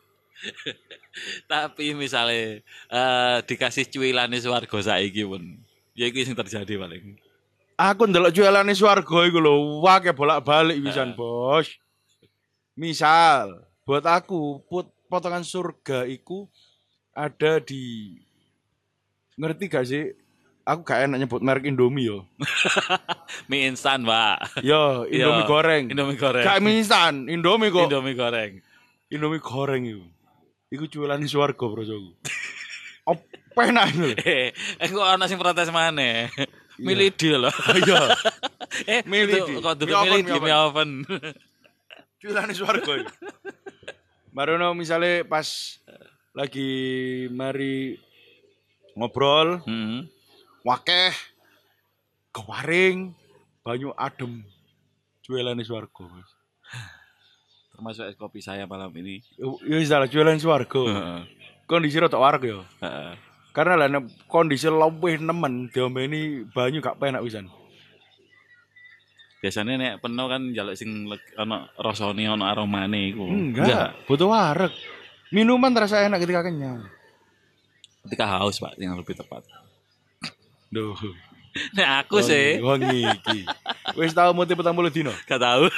Tapi misalnya dikasih cuilane swarga saiki pun, ya iki sing terjadi paling.
Aku ndelok cuilane swarga iku lho, wake bolak-balik pisan, Bos. Misal, buat aku potongan surga iku ada di ngerti gak sih? aku gak enak nyebut merek Indomie yo.
Mie instan, Pak.
Yo, Indomie
Yo,
goreng.
Indomie goreng.
Gak mie instan, Indomie kok.
Indomie goreng.
Indomie goreng iku. Iku cuelane swarga, Brojoku. Apa enak itu?
Kok ana sing protes maneh. Milih dia loh.
Iya.
Milih kok duduk milih di oven.
Cuelane swarga iku. Marono misale pas lagi mari ngobrol, wakeh kewaring, banyu adem, jualan swarga, Mas.
Termasuk es kopi saya malam ini.
Ya wis lah jualan swarga. Kondisi rada warak ya. Karena lah kondisi luwih nemen diombeni banyu gak penak wisan.
Biasanya nek penuh kan njaluk sing ana rasane ana aromane iku.
Enggak, butuh warak. Minuman terasa enak ketika kenyang.
Ketika haus, Pak, yang lebih tepat.
Duh.
Nek aku sih.
Wong iki. Wis tau muti 40 dino?
Gak tahu.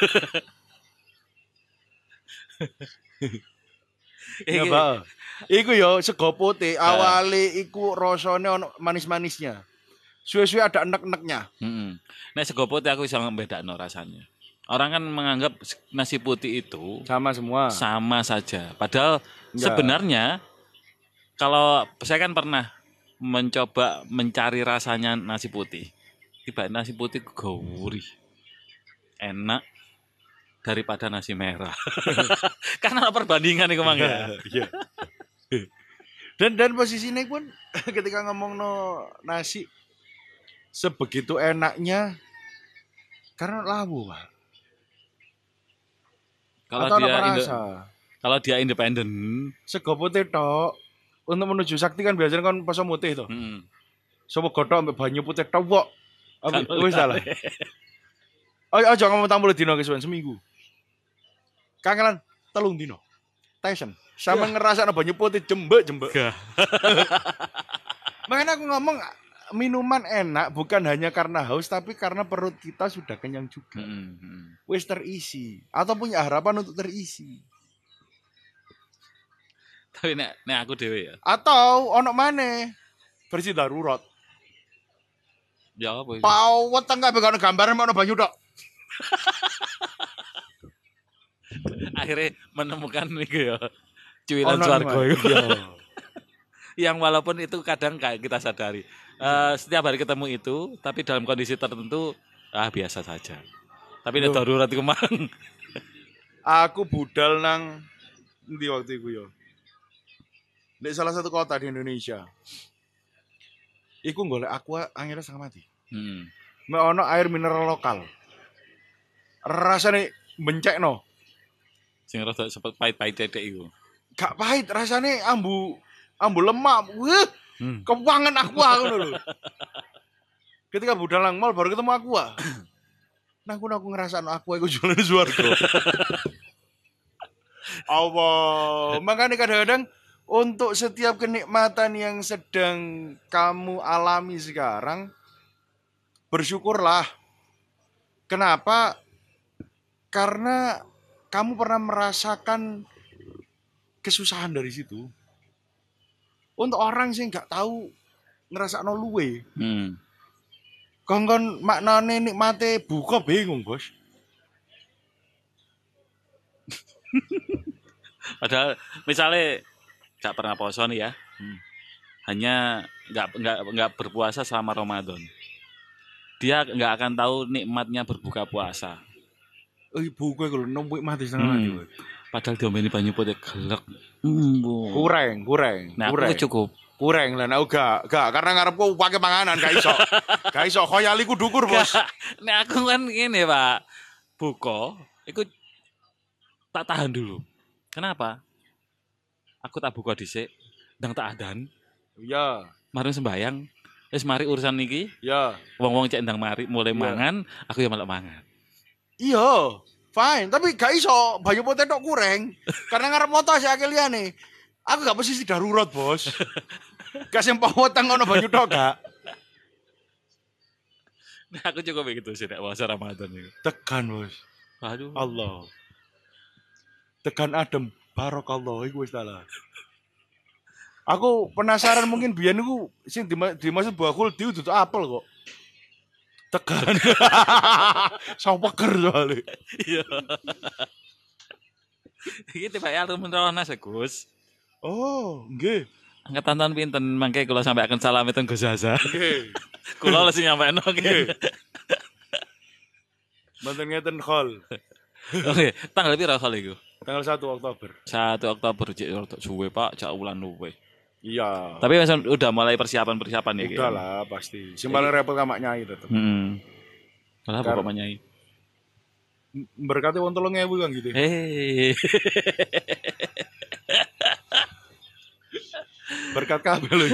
Iya, iku yo sego putih, awale iku rasane ono manis-manisnya. Suwe-suwe ada enek-eneknya.
Nek sego putih aku bisa membedakno rasanya. Orang kan menganggap nasi putih itu
sama semua.
Sama saja. Padahal sebenarnya kalau saya kan pernah mencoba mencari rasanya nasi putih. Tiba nasi putih gurih. Enak daripada nasi merah. Karena perbandingan itu mangga.
Iya. Dan posisinya pun ketika ngomong no nasi sebegitu enaknya karena labu, Pak.
Kalau dia independen,
sego putih tok untuk menuju sakti kan biasanya kan poso mutih to. Sopo godhok ambek banyu putih tok kok. Wis salah. Aja ngomong 40 dino kesuwen seminggu. Kangelan 3 dino. Tyson sama ngerasakno banyu putih jembek-jembek. Makanya aku ngomong minuman enak bukan hanya karena haus tapi karena perut kita sudah kenyang juga. Wis terisi atau punya harapan untuk terisi.
Tapi nek aku dhewe ya.
Atau ono maneh versi darurat.
Ya apa itu?
Pawet enggak begono gambar ono banyu tok.
Akhirnya menemukan itu ya. Cuilan swarga itu. Yang walaupun itu kadang kayak kita sadari. Setiap hari ketemu itu, tapi dalam kondisi tertentu biasa saja. Tapi nek darurat iku mang.
Aku budal nang ndi waktu iku ya. Di salah satu kota di Indonesia. Iku golek aqua akhirnya setengah mati. Mek ono air mineral lokal. Rasane bencekno.
Sing rada sepet pahit-pahit dedek iku.
Gak pahit, rasane ambu lemak. Kewangan aqua ngono lho. Ketika budal nang mall baru ketemu aqua. Nah, aku ngerasakno aqua iku jualan swarga. Allah, makanya kadang-kadang untuk setiap kenikmatan yang sedang kamu alami sekarang, bersyukurlah. Kenapa? Karena kamu pernah merasakan kesusahan dari situ. Untuk orang sih nggak tahu ngerasakno luwe. Kongkon maknane nikmate buka bingung, Bos.
Padahal misalnya gak pernah puasa nih ya, hanya nggak berpuasa selama Ramadan, dia nggak akan tahu nikmatnya berbuka puasa.
Buka kalau nombok mati setengah mati.
Padahal diombeni banyu putih gelek.
Kurang.
Nah, aku cukup.
Kurang lah, gak karena ngarepku pakai panganan gak iso khoyaliku dukur, Bos.
Nek aku kan gini, Pak. Buka, ikut tak tahan dulu. Kenapa? Aku tak buka dhisik, ndang tak adan.
Iya.
Mari sembayang, wis mari urusan niki.
Iya.
Wong-wong cek ndang mari mulai mangan, aku ya malah mangan.
Iya, fine, tapi gak iso banyu putih tok kurang. Karena ngarep moto sih akeh liyane. Aku gak posisi darurat, Bos. Gak sempat weteng ngono banyu tok gak.
Nah, aku cukup begitu sih nek puasa Ramadan itu.
Tekan, Bos.
Aduh.
Allah. Tekan adem, barokallah iku wis salah. Aku penasaran mungkin biyen niku sing dimaksud buah kuldi itu apel kok. Tekan. Saupeker soalnya.
Iya. Iki tibake alumni Ronas Gus.
Oh, nggih.
Angkatan tahun pinten mangke kula sampe akan salam itu Gus Haza.
Nggih.
Kula lesi nyampekno nggih.
Mboten ngeten khol.
Oke, tanggal piro kali iku?
Tanggal 1 Oktober.
1 Oktober cek suwe Pak, cak wulan luwe.
Iya.
Tapi udah mulai persiapan ya gitu.
Udah lah pasti. Sing paling repot sama nyai tetep.
Kenapa Bapak Nyai?
Berkati wong 3.000 kan gitu. Berkat kabel lho.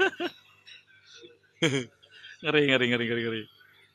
Ngeri.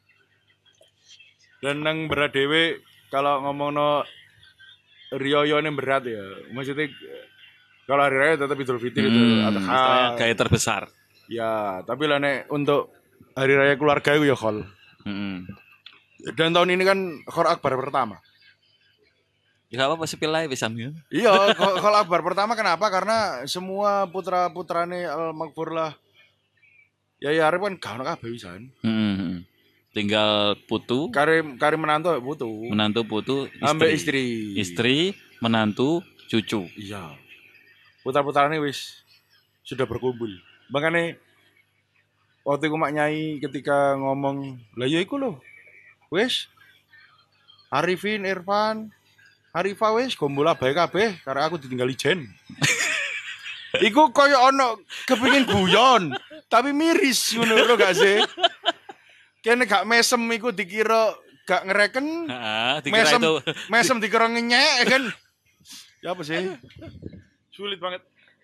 Dan nang berat dhewe kalau ngomongno riyo ini berat ya. Maksudnya kalau hari raya tetap Idul Fitri itu
Adha gaya terbesar.
Ya, tapi lah nek untuk hari raya keluarga itu ya khol. Dan tahun ini kan Khor Akbar pertama.
Ya apa sepilai pisan ya.
Iya, Khor Akbar pertama kenapa? Karena semua putra-putrane Al-Maghfur lah. Ya Arif kan gak ono kabeh pisan.
Tinggal putu.
Karim menantu putu.
Menantu putu,
ambek istri.
Istri, menantu, cucu.
Iya. Putra-putrane wis sudah berkumpul. Makanya waktu iku mak nyai ketika ngomong, "Lah ya iku lho. Wis Arifin, Irfan, Arifah wis gombola bae kabeh karena aku ditinggali Jen." Iku koyo ono kepengin guyon, tapi miris ngono lho gak sih? Kene gak mesem iku dikira gak ngereken.
Dikira itu
mesem dikira ngenyek kan. Ya apa sih? Sulit banget.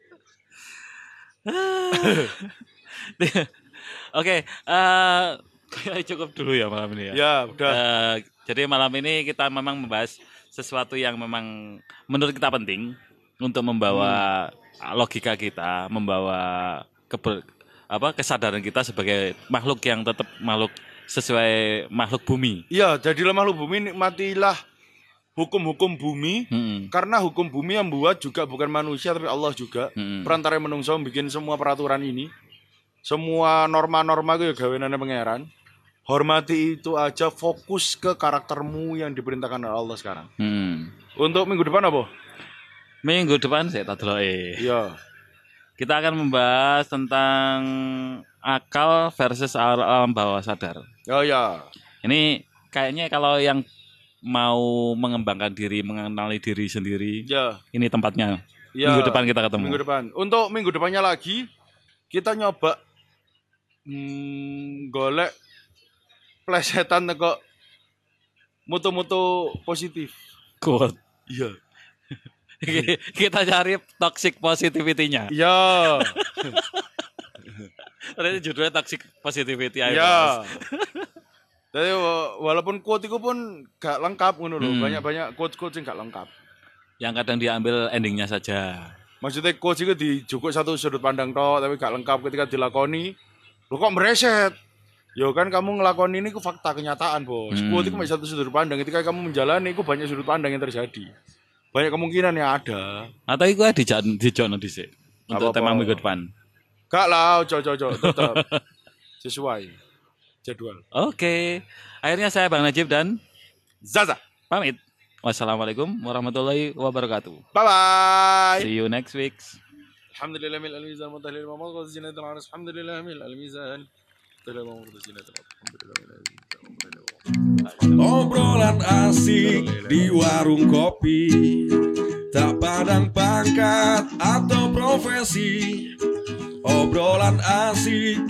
Oke, cukup dulu ya malam ini ya.
Ya, udah.
Jadi malam ini kita memang membahas sesuatu yang memang menurut kita penting untuk membawa logika kita, membawa kesadaran kita sebagai makhluk yang tetap makhluk sesuai makhluk bumi.
Iya, jadilah makhluk bumi, nikmatilah hukum-hukum bumi, karena hukum bumi yang buat juga bukan manusia tapi Allah juga. Perantara menungso bikin semua peraturan ini, semua norma-norma itu ya gawenane pangeran. Hormati itu aja, fokus ke karaktermu yang diperintahkan oleh Allah sekarang. Untuk minggu depan apa?
Minggu depan saya tak tahu.
Iya.
Kita akan membahas tentang akal versus alam bawah sadar.
Oh ya.
Ini kayaknya kalau yang mau mengembangkan diri, mengenali diri sendiri, ya, ini tempatnya. Ya, minggu depan kita ketemu.
Minggu depan. Untuk minggu depannya lagi, kita nyoba golek plesetan kok mutu-mutu positif.
Kuat.
Iya.
Kita cari toxic positivity-nya.
Iya.
Ini judulnya toxic positivity.
Iya. Jadi walaupun quote itu pun gak lengkap ngono lho, banyak quote-quote yang gak lengkap.
Yang kadang diambil endingnya saja.
Maksudnya quote itu dijukuk satu sudut pandang tok tapi gak lengkap ketika dilakoni. Lo kok mereset? Yo kan kamu ngelakoni ini ku fakta kenyataan, Bos. Quote itu satu sudut pandang, ketika kamu menjalani itu banyak sudut pandang yang terjadi. Banyak kemungkinan yang ada.
Atau itu dijono dhisik untuk tema minggu depan.
Gak lah, cocok tetap sesuai jadwal.
Oke. Akhirnya saya Bang Najib dan
Zaza
pamit. Wassalamualaikum warahmatullahi wabarakatuh.
Bye bye.
See you next week.
Alhamdulillahil al-mizan mutahlil wa mawqaz zinatul arsy. Alhamdulillahil al-mizan mutahlil wa mawqaz zinatul arsy.
Obrolan asik di warung kopi, tak pandang pangkat atau profesi. Obrolan asik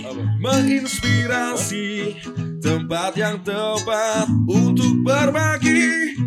menginspirasi, tempat yang tepat untuk berbagi.